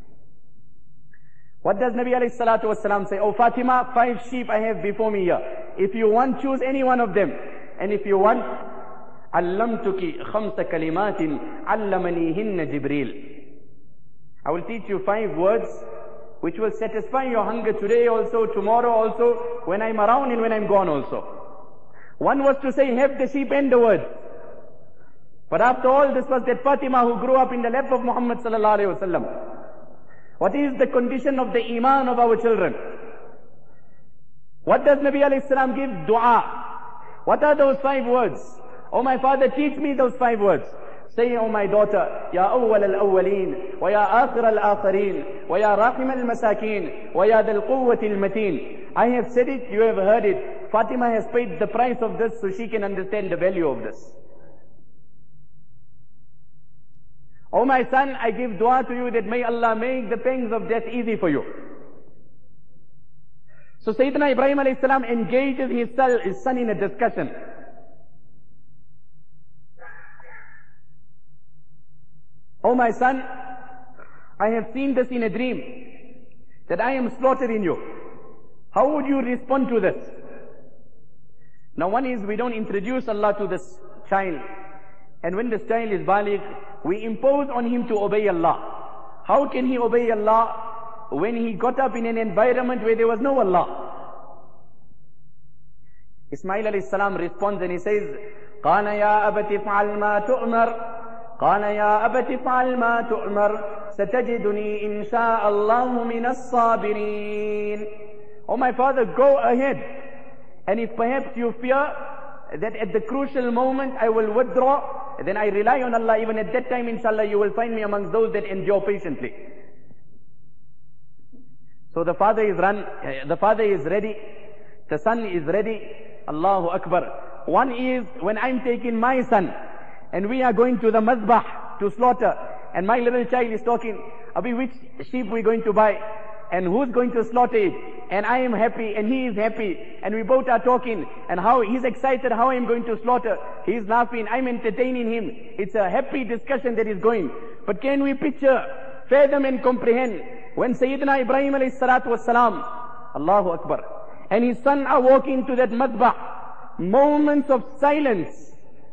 [SPEAKER 2] What does Nabi alayhi salatu wasalam say? Oh Fatima, five sheep I have before me here. If you want, choose any one of them. And if you want, علمتك خمس كلمات علمنيهن جبريل. I will teach you five words which will satisfy your hunger today also, tomorrow also, when I'm around and when I'm gone also. One was to say, have the sheep and the word. But after all, this was that Fatima who grew up in the lap of Muhammad sallallahu alayhi wa sallam. What is the condition of the iman of our children? What does Nabi alayhi salam give? Dua. What are those five words? Oh my father, teach me those five words. Say, oh my daughter, Ya awwal al-awwaleen, wa ya akhir al-akhirin, wa ya rahim al-masakin, wa ya dal quwwati al-mateen. I have said it, you have heard it. Fatima has paid the price of this so she can understand the value of this. Oh my son, I give dua to you that may Allah make the pangs of death easy for you. So Sayyidina Ibrahim alayhi salam engages his son, his son in a discussion. Oh my son, I have seen this in a dream, that I am slaughtering you. How would you respond to this? Now one is, we don't introduce Allah to this child. And when this child is baligh, we impose on him to obey Allah. How can he obey Allah when he got up in an environment where there was no Allah? Ismail alayhi salam responds and he says, قَالَ يَا أَبَتِ فَعَلْ مَا تُؤْمَرْ قال يا أبت فعل ما تؤمر ستجدني إن شاء الله من الصابرين. Oh my father, go ahead. And if perhaps you fear that at the crucial moment I will withdraw, then I rely on Allah. Even at that time, inshallah, you will find me amongst those that endure patiently. So the father is run, the father is ready, the son is ready. Allahu Akbar. One is when I'm taking my son, and we are going to the mazbah to slaughter, and my little child is talking, Abi, which sheep we going to buy, and who's going to slaughter it, and I am happy, and he is happy, and we both are talking, and how he's excited how I'm going to slaughter, he's laughing, I'm entertaining him. It's a happy discussion that is going. But can we picture, fathom and comprehend, when Sayyidina Ibrahim alayhi salatu was salam, Allahu Akbar, and his son are walking to that mazbah, moments of silence,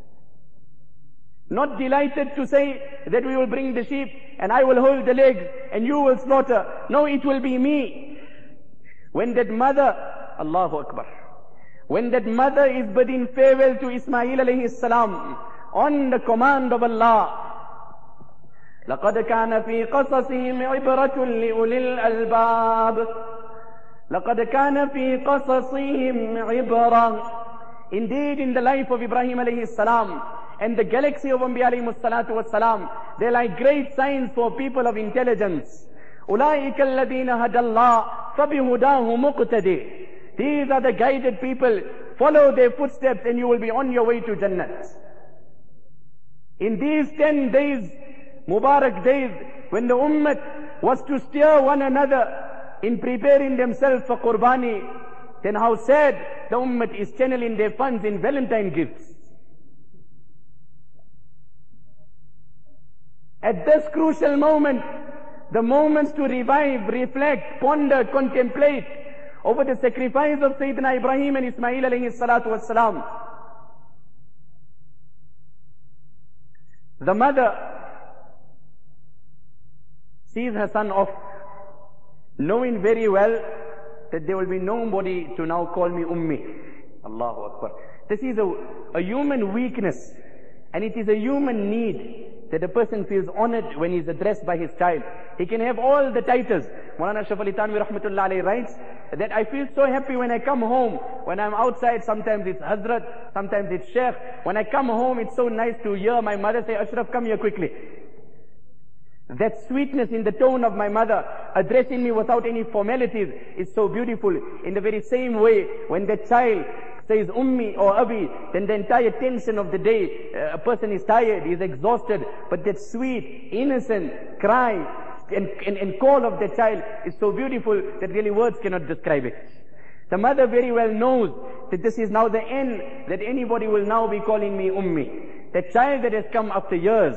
[SPEAKER 2] not delighted to say that we will bring the sheep and I will hold the legs and you will slaughter. No, it will be me. When that mother, Allahu Akbar, when that mother is bidding farewell to Ismail alayhi salam on the command of Allah, لَقَدْ كَانَ فِي قَصَصِهِمْ عِبْرَةٌ لِأُولِي الْأَلْبَابِ لَقَدْ كَانَ فِي قَصَصِهِمْ عِبْرَةٌ. Indeed, in the life of Ibrahim alayhi salam, and the galaxy of Anbiya alayhi salatu was salam, they're like great signs for people of intelligence. أُولَٰئِكَ الَّذِينَ هَدَى اللَّهُ فَبِهُدَاهُ مُقْتَدِي. These are the guided people. Follow their footsteps and you will be on your way to Jannat. In these ten days, Mubarak days, when the Ummah was to steer one another in preparing themselves for Qurbani, then how sad the Ummah is channeling their funds in Valentine gifts. At this crucial moment, the moments to revive, reflect, ponder, contemplate over the sacrifice of Sayyidina Ibrahim and Ismail alayhi salatu wassalam. The mother sees her son off, knowing very well that there will be nobody to now call me Ummi. Allahu Akbar. This is a, a human weakness, and it is a human need that a person feels honored when he's addressed by his child. He can have all the titles. Maulana Ashraf Ali Thanwi rahmatullah alayhi writes that I feel so happy when I come home. When I'm outside, sometimes it's Hazrat, sometimes it's Sheikh. When I come home, it's so nice to hear my mother say, Ashraf, come here quickly. That sweetness in the tone of my mother, addressing me without any formalities, is so beautiful. In the very same way, when the child says Ummi or Abi, then the entire tension of the day, uh, a person is tired, he is exhausted, but that sweet, innocent cry and, and, and call of the child is so beautiful that really words cannot describe it. The mother very well knows that this is now the end, that anybody will now be calling me Ummi. The child that has come after years,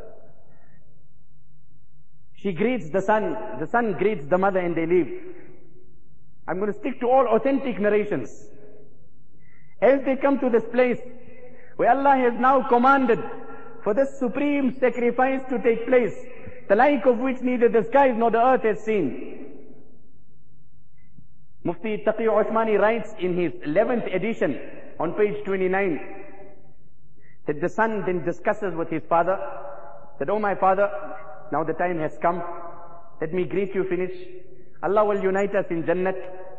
[SPEAKER 2] she greets the son, the son greets the mother, and they leave. I'm going to stick to all authentic narrations. As they come to this place where Allah has now commanded for this supreme sacrifice to take place, the like of which neither the skies nor the earth has seen. Mufti Taqi Uthmani writes in his eleventh edition on page twenty-nine that the son then discusses with his father that, oh my father, now the time has come. Let me greet you, finish. Allah will unite us in Jannat.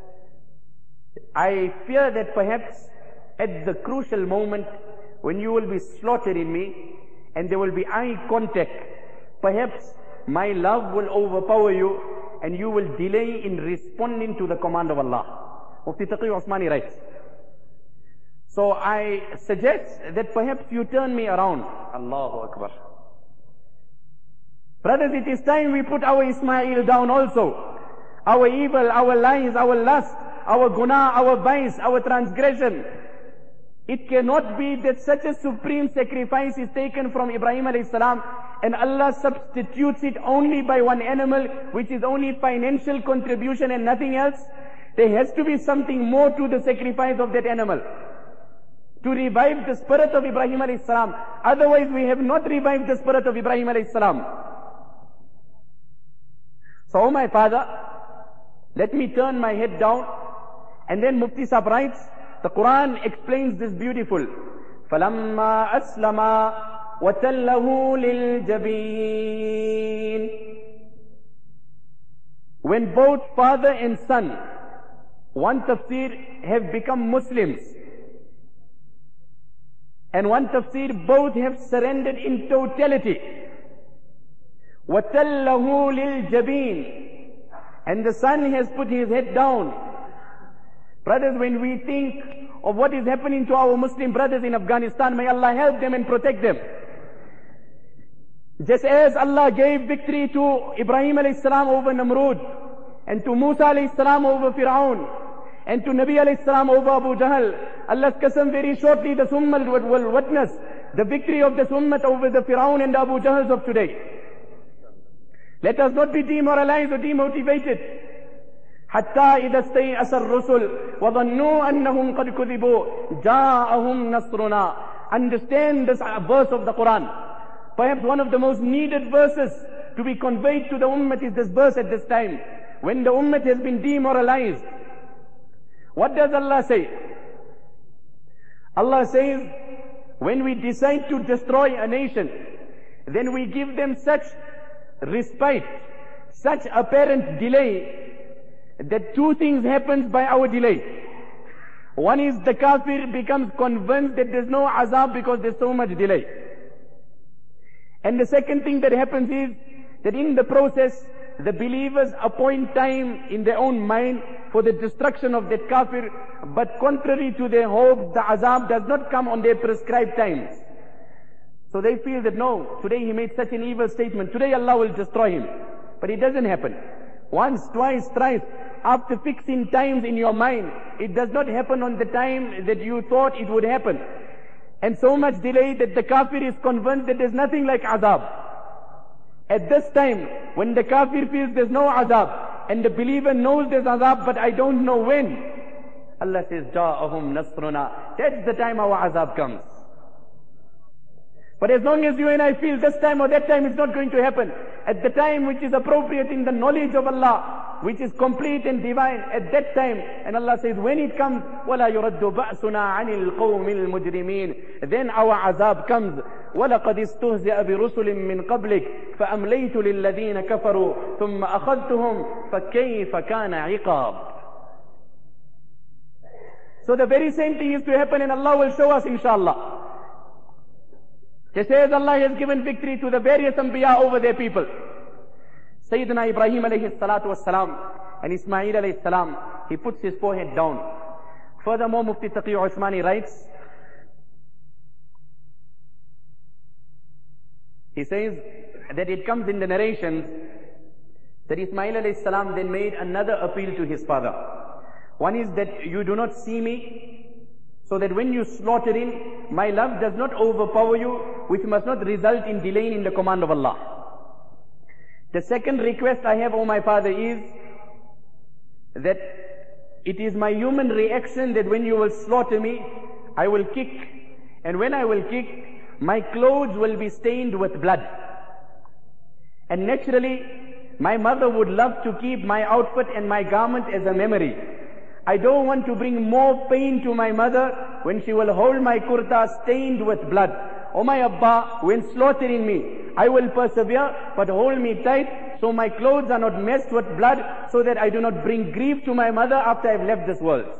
[SPEAKER 2] I fear that perhaps at the crucial moment when you will be slaughtering me and there will be eye contact, perhaps my love will overpower you and you will delay in responding to the command of Allah. Mufti Taqi Uthmani writes, so I suggest that perhaps you turn me around. Allahu Akbar. Brothers, it is time we put our Ismail down also. Our evil, our lies, our lust, our guna, our vice, our transgression. It cannot be that such a supreme sacrifice is taken from Ibrahim alayhi salam and Allah substitutes it only by one animal, which is only financial contribution and nothing else. There has to be something more to the sacrifice of that animal to revive the spirit of Ibrahim alayhi salam. Otherwise we have not revived the spirit of Ibrahim alayhi salam. So, oh my father, let me turn my head down. And then Mufti Sahib writes, the Quran explains this beautiful. فَلَمَّا أَسْلَمَا وَتَلَّهُ لِلْجَبِينِ. When both father and son, one tafsir, have become Muslims, and one tafsir, both have surrendered in totality. وَتَلَّهُ لِلْجَبِينِ. And the son has put his head down. Brothers, when we think of what is happening to our Muslim brothers in Afghanistan, may Allah help them and protect them. Just as Allah gave victory to Ibrahim alayhi salam over Namrud, and to Musa alayhi salam over Fir'aun, and to Nabi alayhi salam over Abu Jahl, Allah's qasam, very shortly the Ummah will witness the victory of this Ummah over the Fir'aun and the Abu Jahls of today. Let us not be demoralized or demotivated. حَتَّى إِذَا اسْتَيْأَسَ الرُّسُلُ وَظَنُّوا أَنَّهُمْ قَدْ كُذِبُوا جَاءَهُمْ نَصْرُنَا. Understand this verse of the Quran. Perhaps one of the most needed verses to be conveyed to the Ummah is this verse at this time, when the Ummah has been demoralized. What does Allah say? Allah says, when we decide to destroy a nation, then we give them such respite, such apparent delay, that two things happens by our delay. One is the kafir becomes convinced that there's no azab because there's so much delay. And the second thing that happens is that in the process, the believers appoint time in their own mind for the destruction of that kafir, but contrary to their hopes, the azab does not come on their prescribed times. So they feel that no, today he made such an evil statement, today Allah will destroy him. But it doesn't happen. Once, twice, thrice, after fixing times in your mind, it does not happen on the time that you thought it would happen. And so much delay that the kafir is convinced that there's nothing like azab. At this time, when the kafir feels there's no azab, and the believer knows there's azab, but I don't know when, Allah says, جَاءَهُمْ نَصْرُنَا. That's the time our azab comes. But as long as you and I feel this time or that time, it's not going to happen. At the time which is appropriate in the knowledge of Allah, which is complete and divine, at that time, and Allah says, when it comes, وَلَا يُرَدُّ بَأْسُنَا عَنِ الْقَوْمِ الْمُجْرِمِينَ. Then our azab comes. وَلَقَدْ اسْتُهْزِئَ بِرُسُلٍ مِّن قَبْلِكَ فَأَمْلَيْتُ لِلَّذِينَ كَفَرُوا ثُمَّ أَخَذْتُهُمْ فَكَيْفَ كَانَ عِقَابِ. So the very same thing is to happen, and Allah will show us inshallah. Just as Allah has given victory to the various Anbiya over their people. Sayyidina Ibrahim alayhi salatu wassalam and Ismail alayhi salam, he puts his forehead down. Furthermore, Mufti Taqi Usmani writes, he says that it comes in the narrations that Ismail alayhi salam then made another appeal to his father. One is that you do not see me, so that when you slaughter in, my love does not overpower you, which must not result in delaying in the command of Allah. The second request I have, O my father, is that it is my human reaction that when you will slaughter me, I will kick, and when I will kick, my clothes will be stained with blood. And naturally, my mother would love to keep my outfit and my garment as a memory. I don't want to bring more pain to my mother when she will hold my kurta stained with blood. O my Abba, when slaughtering me, I will persevere, but hold me tight so my clothes are not messed with blood, so that I do not bring grief to my mother after I've left this world.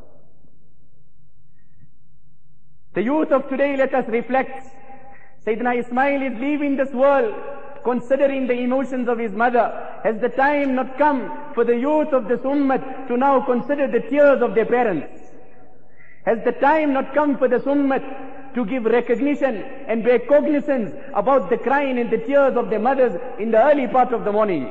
[SPEAKER 2] The youth of today, let us reflect. Sayyidina Ismail is leaving this world considering the emotions of his mother. Has the time not come for the youth of this ummah to now consider the tears of their parents? Has the time not come for this ummah to give recognition and bear cognizance about the crying and the tears of their mothers in the early part of the morning?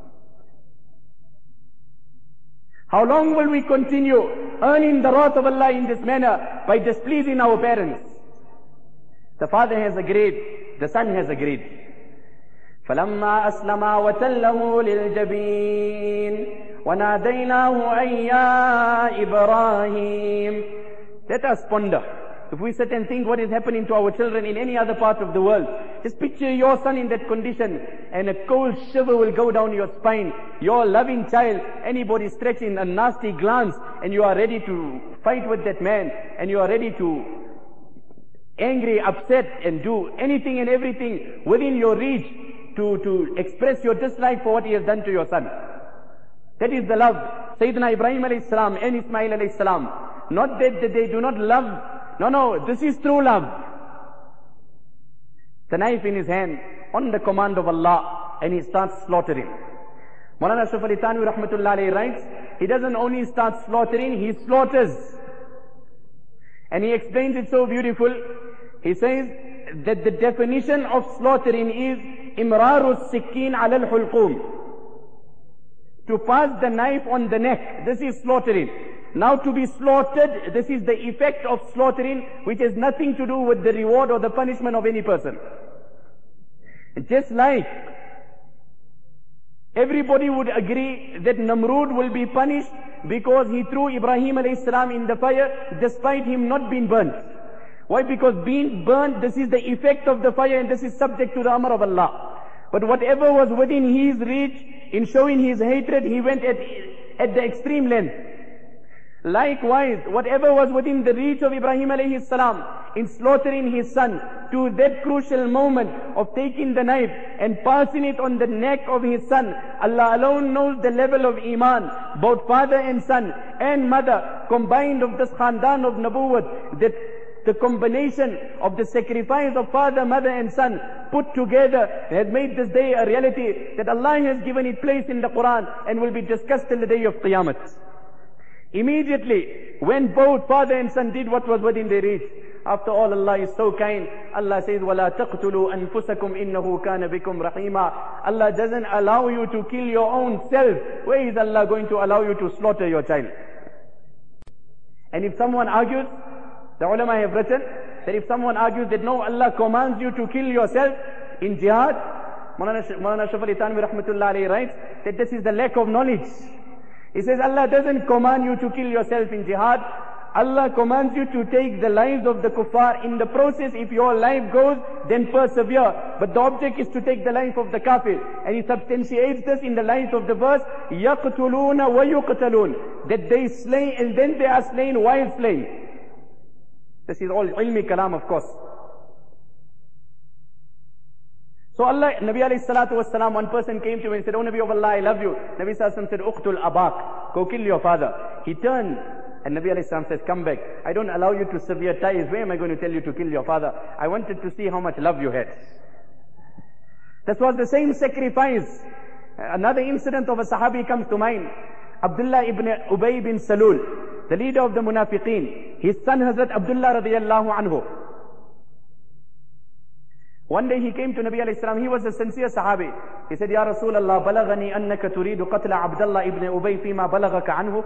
[SPEAKER 2] How long will we continue earning the wrath of Allah in this manner by displeasing our parents? The father has agreed, the son has agreed. فَلَمَّا أَسْلَمَا وَتَلَّهُ لِلْجَبِينِ وَنَادَيْنَاهُ أَيْ يَا إِبْرَاهِيمُ. Let us ponder. If we sit and think what is happening to our children in any other part of the world, just picture your son in that condition and a cold shiver will go down your spine. Your loving child, anybody stretching a nasty glance and you are ready to fight with that man, and you are ready to angry, upset and do anything and everything within your reach to, to express your dislike for what he has done to your son. That is the love. Sayyidina Ibrahim alayhi salam and Ismail alayhi salam. Not that, that they do not love. No, no, this is true love. The knife in his hand on the command of Allah, and he starts slaughtering. Maulana Ashraf Ali Thanwi rahmatullah alayhi writes, he doesn't only start slaughtering, he slaughters. And he explains it so beautiful. He says that the definition of slaughtering is imraru sikkin ala al-hulqum. To pass the knife on the neck, this is slaughtering. Now to be slaughtered, this is the effect of slaughtering, which has nothing to do with the reward or the punishment of any person. Just like everybody would agree that Namrud will be punished because he threw Ibrahim alayhi salam in the fire despite him not being burnt. Why? Because being burnt, this is the effect of the fire, and this is subject to the amr of Allah. But whatever was within his reach, in showing his hatred, he went at, at the extreme length. Likewise, whatever was within the reach of Ibrahim alayhi salam in slaughtering his son, to that crucial moment of taking the knife and passing it on the neck of his son, Allah alone knows the level of iman, both father and son and mother combined of this khandan of Nabuwwat, that the combination of the sacrifice of father, mother and son put together has made this day a reality that Allah has given it place in the Quran and will be discussed till the day of Qiyamah. Immediately, when both father and son did what was within their reach, after all, Allah is so kind. Allah says, وَلَا تَقْتُلُوا أَنفُسَكُمْ إِنَّهُ كَانَ بِكُمْ رَحِيمًا. Allah doesn't allow you to kill your own self. Where is Allah going to allow you to slaughter your child? And if someone argues, the ulama have written that if someone argues that no, Allah commands you to kill yourself in jihad, Maulana Ashraf Ali Thanwi rahmatullah alayhi writes that this is the lack of knowledge. He says Allah doesn't command you to kill yourself in jihad. Allah commands you to take the lives of the kuffar. In the process, if your life goes, then persevere. But the object is to take the life of the kafir. And he substantiates this in the light of the verse, يَقْتُلُونَ وَيُقْتَلُونَ, that they slay and then they are slain while slain. This is all ilmi kalam, of course. So Allah, Nabi alayhi salatu was salam, one person came to him and said, "Oh Nabi of Allah, I love you." Nabi sallallahu alayhi wa sallam said, "Uqtul abak," go kill your father. He turned and Nabi alayhi salam says, "Come back. I don't allow you to sever ties. Where am I going to tell you to kill your father? I wanted to see how much love you had." That was the same sacrifice. Another incident of a Sahabi comes to mind. Abdullah ibn Ubay bin Salul, the leader of the Munafiqeen. His son Hazrat Abdullah radiyallahu anhu. One day he came to Nabi alayhi salam. He was a sincere Sahabi. He said, "Ya Rasulullah, balagani annaka turidu qatla Abdullah ibn Ubay fima balagaka anhu."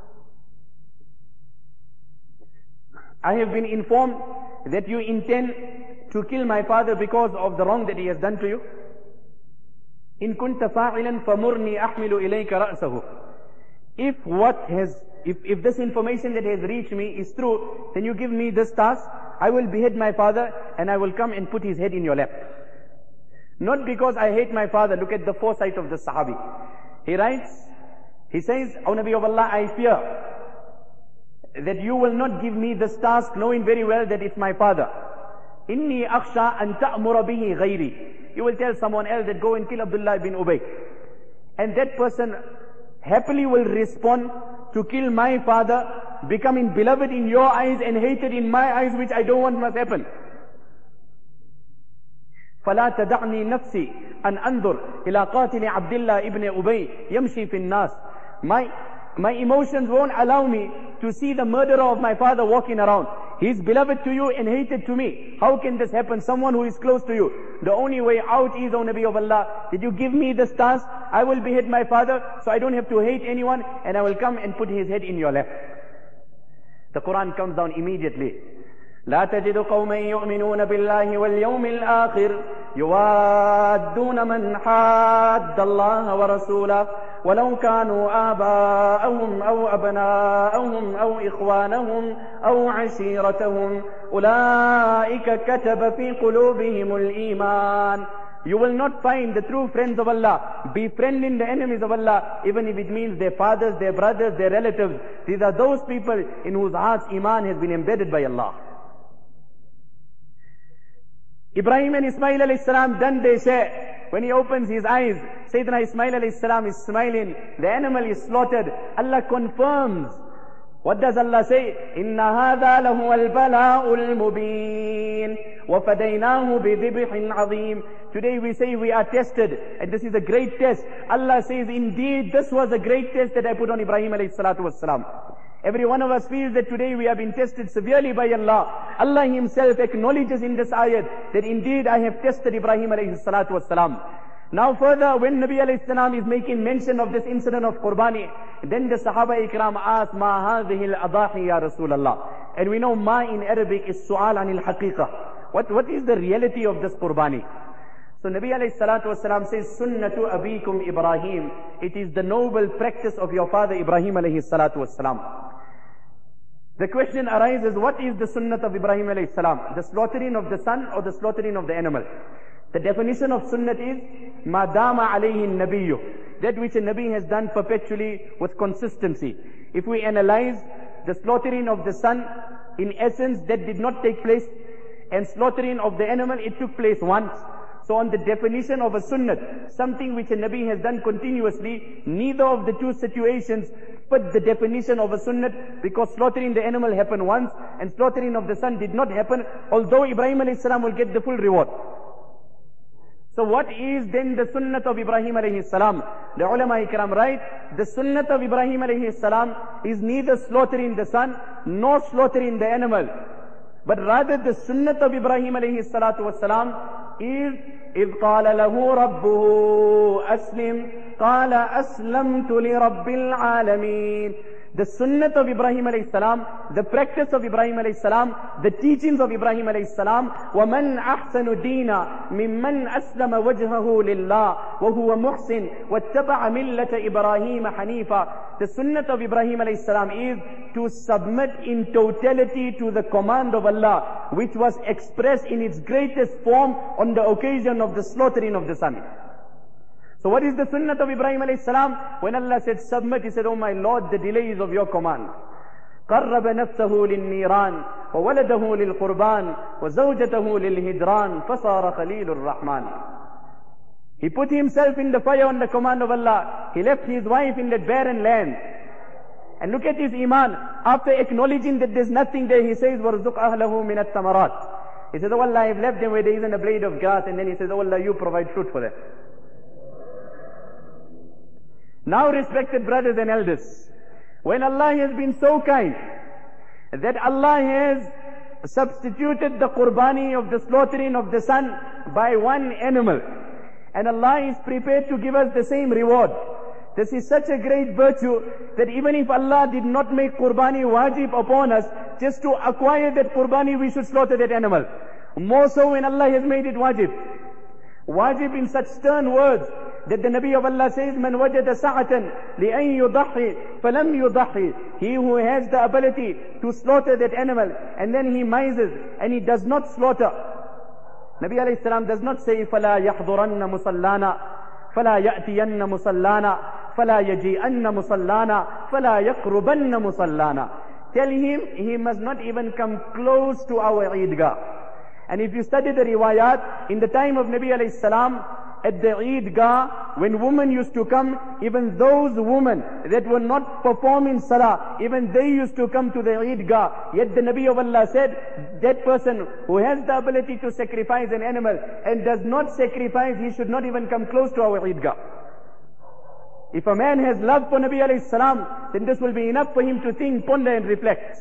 [SPEAKER 2] I have been informed that you intend to kill my father because of the wrong that he has done to you. In kunta fa'ilan famurni ahmilu ilayka ra'sahu. If what has, if, if this information that has reached me is true, then you give me this task. I will behead my father and I will come and put his head in your lap. Not because I hate my father. Look at the foresight of the Sahabi. He writes, he says, "O Nabi of Allah, I fear that you will not give me this task knowing very well that it's my father. Inni akhsha an ta'mura bihi ghayri." You will tell someone else that go and kill Abdullah ibn Ubay. And that person happily will respond to kill my father, becoming beloved in your eyes and hated in my eyes, which I don't want must happen. فَلَا تَدَعْنِي نَفْسِي أَنْ أَنظُرْ إِلَىٰ قَاتِلِ عَبْدِ اللَّهِ إِبْنِ أُبَيْ يَمْشِي فِي النَّاسِ. My, my emotions won't allow me to see the murderer of my father walking around. He is beloved to you and hated to me. How can this happen? Someone who is close to you. The only way out is, O Nabi of Allah, did you give me this task? I will behead my father, so I don't have to hate anyone, and I will come and put his head in your lap. The Quran comes down immediately. لا تجد قوما يؤمنون بالله واليوم الآخر يوادون من حاد الله ورسوله ولو كانوا آباءهم أو أبناءهم أو إخوانهم أو عشيرتهم أولئك كتب في قلوبهم الإيمان. You will not find the true friends of Allah befriending the enemies of Allah, even if it means their fathers, their brothers, their relatives. These are those people in whose hearts Iman has been embedded by Allah. Ibrahim and Ismail alayhi salam done their share. When he opens his eyes, Sayyidina Ismail alayhi salam is smiling. The animal is slaughtered. Allah confirms. What does Allah say? Inna hadha lahu al-bala'ul mubin wa fadaynahu bi dhibhin azim. Today we say we are tested, and this is a great test. Allah says, indeed, this was a great test that I put on Ibrahim alayhi salatu wassalam. Every one of us feels that today we have been tested severely by Allah. Allah Himself acknowledges in this ayat that indeed I have tested Ibrahim alayhi salatu wassalam. Now further, when Nabi alayhi salam is making mention of this incident of Qurbani, then the Sahaba Ikram ask, Ma hadhihi al-adahi ya Rasulallah. And we know ma in Arabic is su'al anil haqiqah. What, what is the reality of this Qurbani? So Nabi alayhi salatu wasalam says, Sunnatu abikum Ibrahim. It is the noble practice of your father Ibrahim alayhi salatu wasalam. The question arises, what is the sunnat of Ibrahim alayhi salam? The slaughtering of the son or the slaughtering of the animal? The definition of sunnat is, Madama alayhi nabiyyu. That which a Nabi has done perpetually with consistency. If we analyze the slaughtering of the son, in essence that did not take place, and slaughtering of the animal, it took place once. So on the definition of a sunnat, something which a Nabi has done continuously, neither of the two situations fit the definition of a sunnat, because slaughtering the animal happened once and slaughtering of the son did not happen, although Ibrahim alayhi salam will get the full reward. So what is then the sunnat of Ibrahim alayhi salam? The ulama ikram write, the sunnat of Ibrahim alayhi salam is neither slaughtering the son nor slaughtering the animal, but rather the sunnat of Ibrahim alayhi salatu wassalam is إذ قال له ربه أسلم قال أسلمت لرب العالمين. The sunnat of Ibrahim alayhi salam, the practice of Ibrahim alayhi salam, the teachings of Ibrahim alayhi salam, وَمَنْ أَحْسَنُ دِينًا مِمَّنْ أَسْلَمَ وَجْهَهُ لِلَّهِ وَهُوَ مُحْسِنٌ وَاتَّبَعَ مِلَّةَ إِبْرَاهِيمَ حَنِيفًا. The sunnat of Ibrahim alayhi salam is to submit in totality to the command of Allah, which was expressed in its greatest form on the occasion of the slaughtering of the son. So what is the sunnat of Ibrahim alayhi salam? When Allah said submit, he said, oh my Lord, the delay is of your command. قَرَّبَ نَفْسَهُ لِلنِّيرَانِ وَوَلَدَهُ لِلْقُرْبَانِ وَزَوْجَتَهُ لِلْهِجْرَانِ فَصَارَ خَلِيلُ الرَّحْمَنِ. He put himself in the fire on the command of Allah. He left his wife in that barren land. And look at his iman. After acknowledging that there's nothing there, he says, وَرْزُقْ أَهْلَهُ مِنَ الثَّمَرَاتِ. He says, oh Allah, I've left them where there isn't a blade of grass. And then he says, oh Allah, you provide fruit for them. Now, respected brothers and elders, when Allah has been so kind that Allah has substituted the qurbani of the slaughtering of the son by one animal, and Allah is prepared to give us the same reward. This is such a great virtue that even if Allah did not make qurbani wajib upon us, just to acquire that qurbani we should slaughter that animal. More so when Allah has made it wajib. Wajib in such stern words that the Nabi of Allah says, Man wajada sa'atan li'an yudahi falam yudahi. He who has the ability to slaughter that animal and then he mises and he does not slaughter. Nabi alayhi salam does not say, فَلَا يَحْضُرَنَّ مُصَلَّانَا فَلَا يَأْتِيَنَّ مُصَلَّانَا فَلَا يَجِيئَنَّ مُصَلَّانَا فَلَا يَقْرُبَنَّ مُصَلَّانَا. Tell him he must not even come close to our Eidgah. And if you study the riwayat, in the time of Nabi alayhi salam, at the Eidgah, when women used to come, even those women that were not performing salah, even they used to come to the Eidgah. Yet the Nabi of Allah said, that person who has the ability to sacrifice an animal and does not sacrifice, he should not even come close to our Eidgah. If a man has love for Nabi alayhi salam, then this will be enough for him to think, ponder and reflect.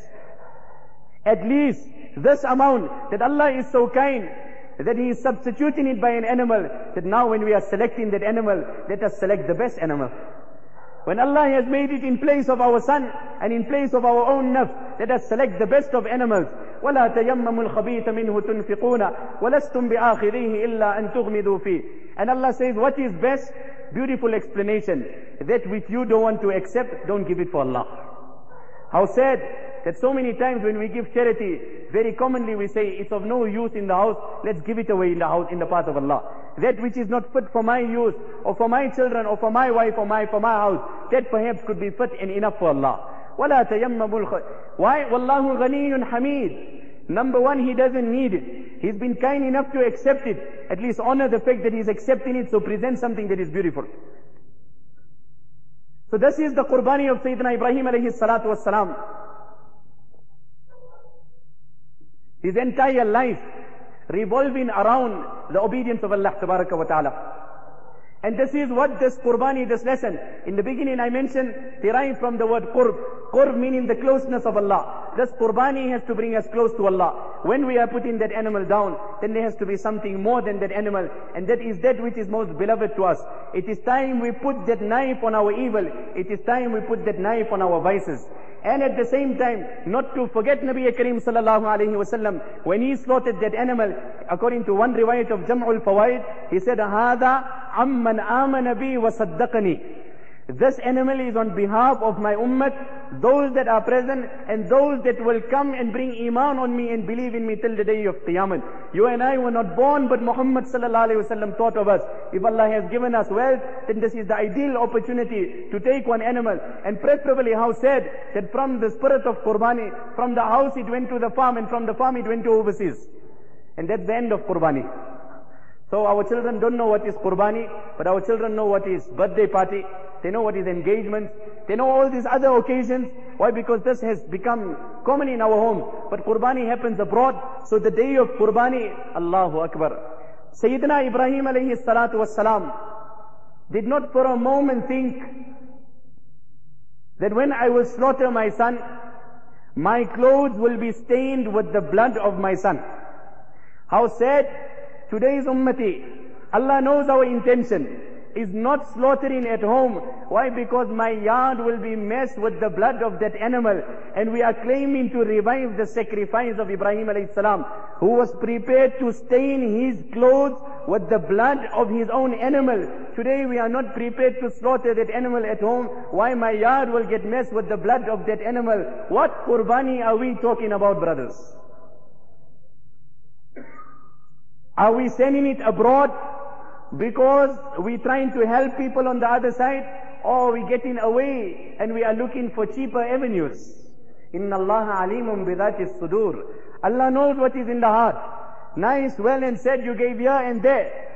[SPEAKER 2] At least this amount that Allah is so kind that He is substituting it by an animal, that now when we are selecting that animal, let us select the best animal. When Allah has made it in place of our son and in place of our own nafs, let us select the best of animals. وَلَا تَيَمَّمُوا الْخَبِيثَ مِنْهُ تُنْفِقُونَ وَلَسْتُمْ بِآخِذِيهِ إِلَّا أَن تُغْمِضُوا فِيهِ. And Allah says, what is best? Beautiful explanation. That which you don't want to accept, don't give it for Allah. How sad that so many times when we give charity, very commonly we say, it's of no use in the house, let's give it away in the house, in the path of Allah. That which is not fit for my use, or for my children, or for my wife, or my, for my house, that perhaps could be fit and enough for Allah. وَلَا تَيَمَّمُوا الْخَ... Why? وَاللَّهُ غَنِيٌّ حَمِيدٌ. Number one, He doesn't need it. He's been kind enough to accept it. At least honor the fact that He's accepting it, so present something that is beautiful. So this is the qurbani of Sayyidina Ibrahim alayhi salatu wassalam. His entire life revolving around the obedience of Allah tabaraka wa ta'ala. And this is what this qurbani, this lesson, in the beginning I mentioned, derived from the word qurb. Qurb meaning the closeness of Allah. This qurbani has to bring us close to Allah. When we are putting that animal down, then there has to be something more than that animal. And that is that which is most beloved to us. It is time we put that knife on our evil. It is time we put that knife on our vices. And at the same time, not to forget Nabi Kareem sallallahu alayhi wa sallam, when he slaughtered that animal, according to one riwayat of Jam'ul Fawaid, he said, هَذَا عَمَّنْ آمَنَ بِي وَصَدَّقَنِي. This animal is on behalf of my ummah, those that are present and those that will come and bring iman on me and believe in me till the day of Qiyamah. You and I were not born, but Muhammad sallallahu alayhi wa sallam thought of us. If Allah has given us wealth, then this is the ideal opportunity to take one animal. And preferably, how sad that from the spirit of qurbani, from the house it went to the farm, and from the farm it went to overseas. And that's the end of qurbani. So our children don't know what is qurbani, but our children know what is birthday party. They know what is engagements. They know all these other occasions. Why? Because this has become common in our homes. But qurbani happens abroad. So the day of qurbani, Allahu Akbar. Sayyidina Ibrahim alayhi salatu wassalam did not for a moment think that when I will slaughter my son, my clothes will be stained with the blood of my son. How sad. Today's ummati, Allah knows our intention, is not slaughtering at home. Why? Because my yard will be messed with the blood of that animal. And we are claiming to revive the sacrifice of Ibrahim alayhi salam, who was prepared to stain his clothes with the blood of his own animal. Today we are not prepared to slaughter that animal at home. Why? My yard will get messed with the blood of that animal. What qurbani are we talking about, brothers? Are we sending it abroad because we're trying to help people on the other side? Or are we getting away and we are looking for cheaper avenues? Inna Allah alimun bidhati sudur. Allah knows what is in the heart. Nice, well and said you gave here and there.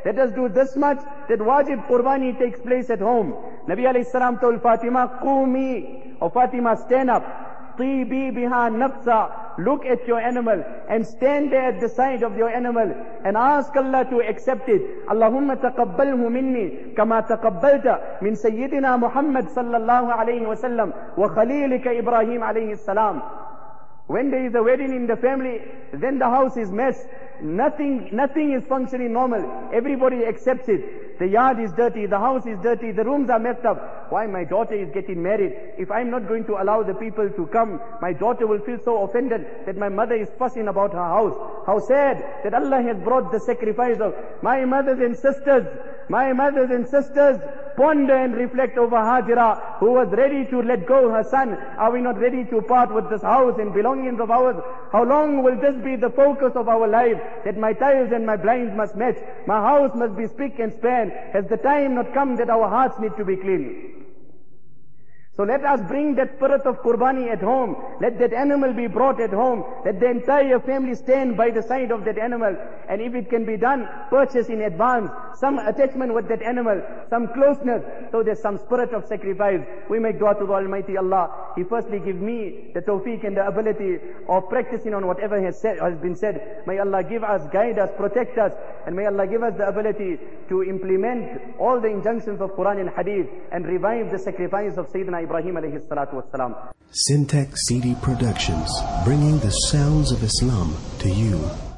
[SPEAKER 2] let us do this much, that wajib qurbani takes place at home. Nabi alayhi salam told Fatima, Qumi, or Fatima, stand up. Tibi biha nafsa, look at your animal and stand there at the side of your animal and ask Allah to accept it. Allahumma taqabbalhu minni kama taqabbalta min Sayyidina Muhammad sallallahu alayhi wa sallam wa khalilika Ibrahim alayhi salam. When there is a wedding in the family, then the house is mess. Nothing, nothing is functioning normal. Everybody accepts it. The yard is dirty, the house is dirty, the rooms are messed up. Why? My daughter is getting married. If I'm not going to allow the people to come, my daughter will feel so offended that my mother is fussing about her house. How sad that Allah has brought the sacrifice of my mothers and sisters. My mothers and sisters, ponder and reflect over Hajira, who was ready to let go her son. Are we not ready to part with this house and belongings of ours? How long will this be the focus of our life? That my tiles and my blinds must match, my house must be spick and span. Has the time not come that our hearts need to be clean? So let us bring that spirit of qurbani at home. Let that animal be brought at home. Let the entire family stand by the side of that animal. And if it can be done, purchase in advance some attachment with that animal, some closeness, so there's some spirit of sacrifice. We make dua to the Almighty Allah. He firstly give me the tawfiq and the ability of practicing on whatever has, said, has been said. May Allah give us, guide us, protect us, and may Allah give us the ability to implement all the injunctions of Quran and Hadith and revive the sacrifice of Sayyidina Ibrahim alayhi salatu wassalam.
[SPEAKER 3] Syntax C D Productions, bringing the sounds of Islam to you.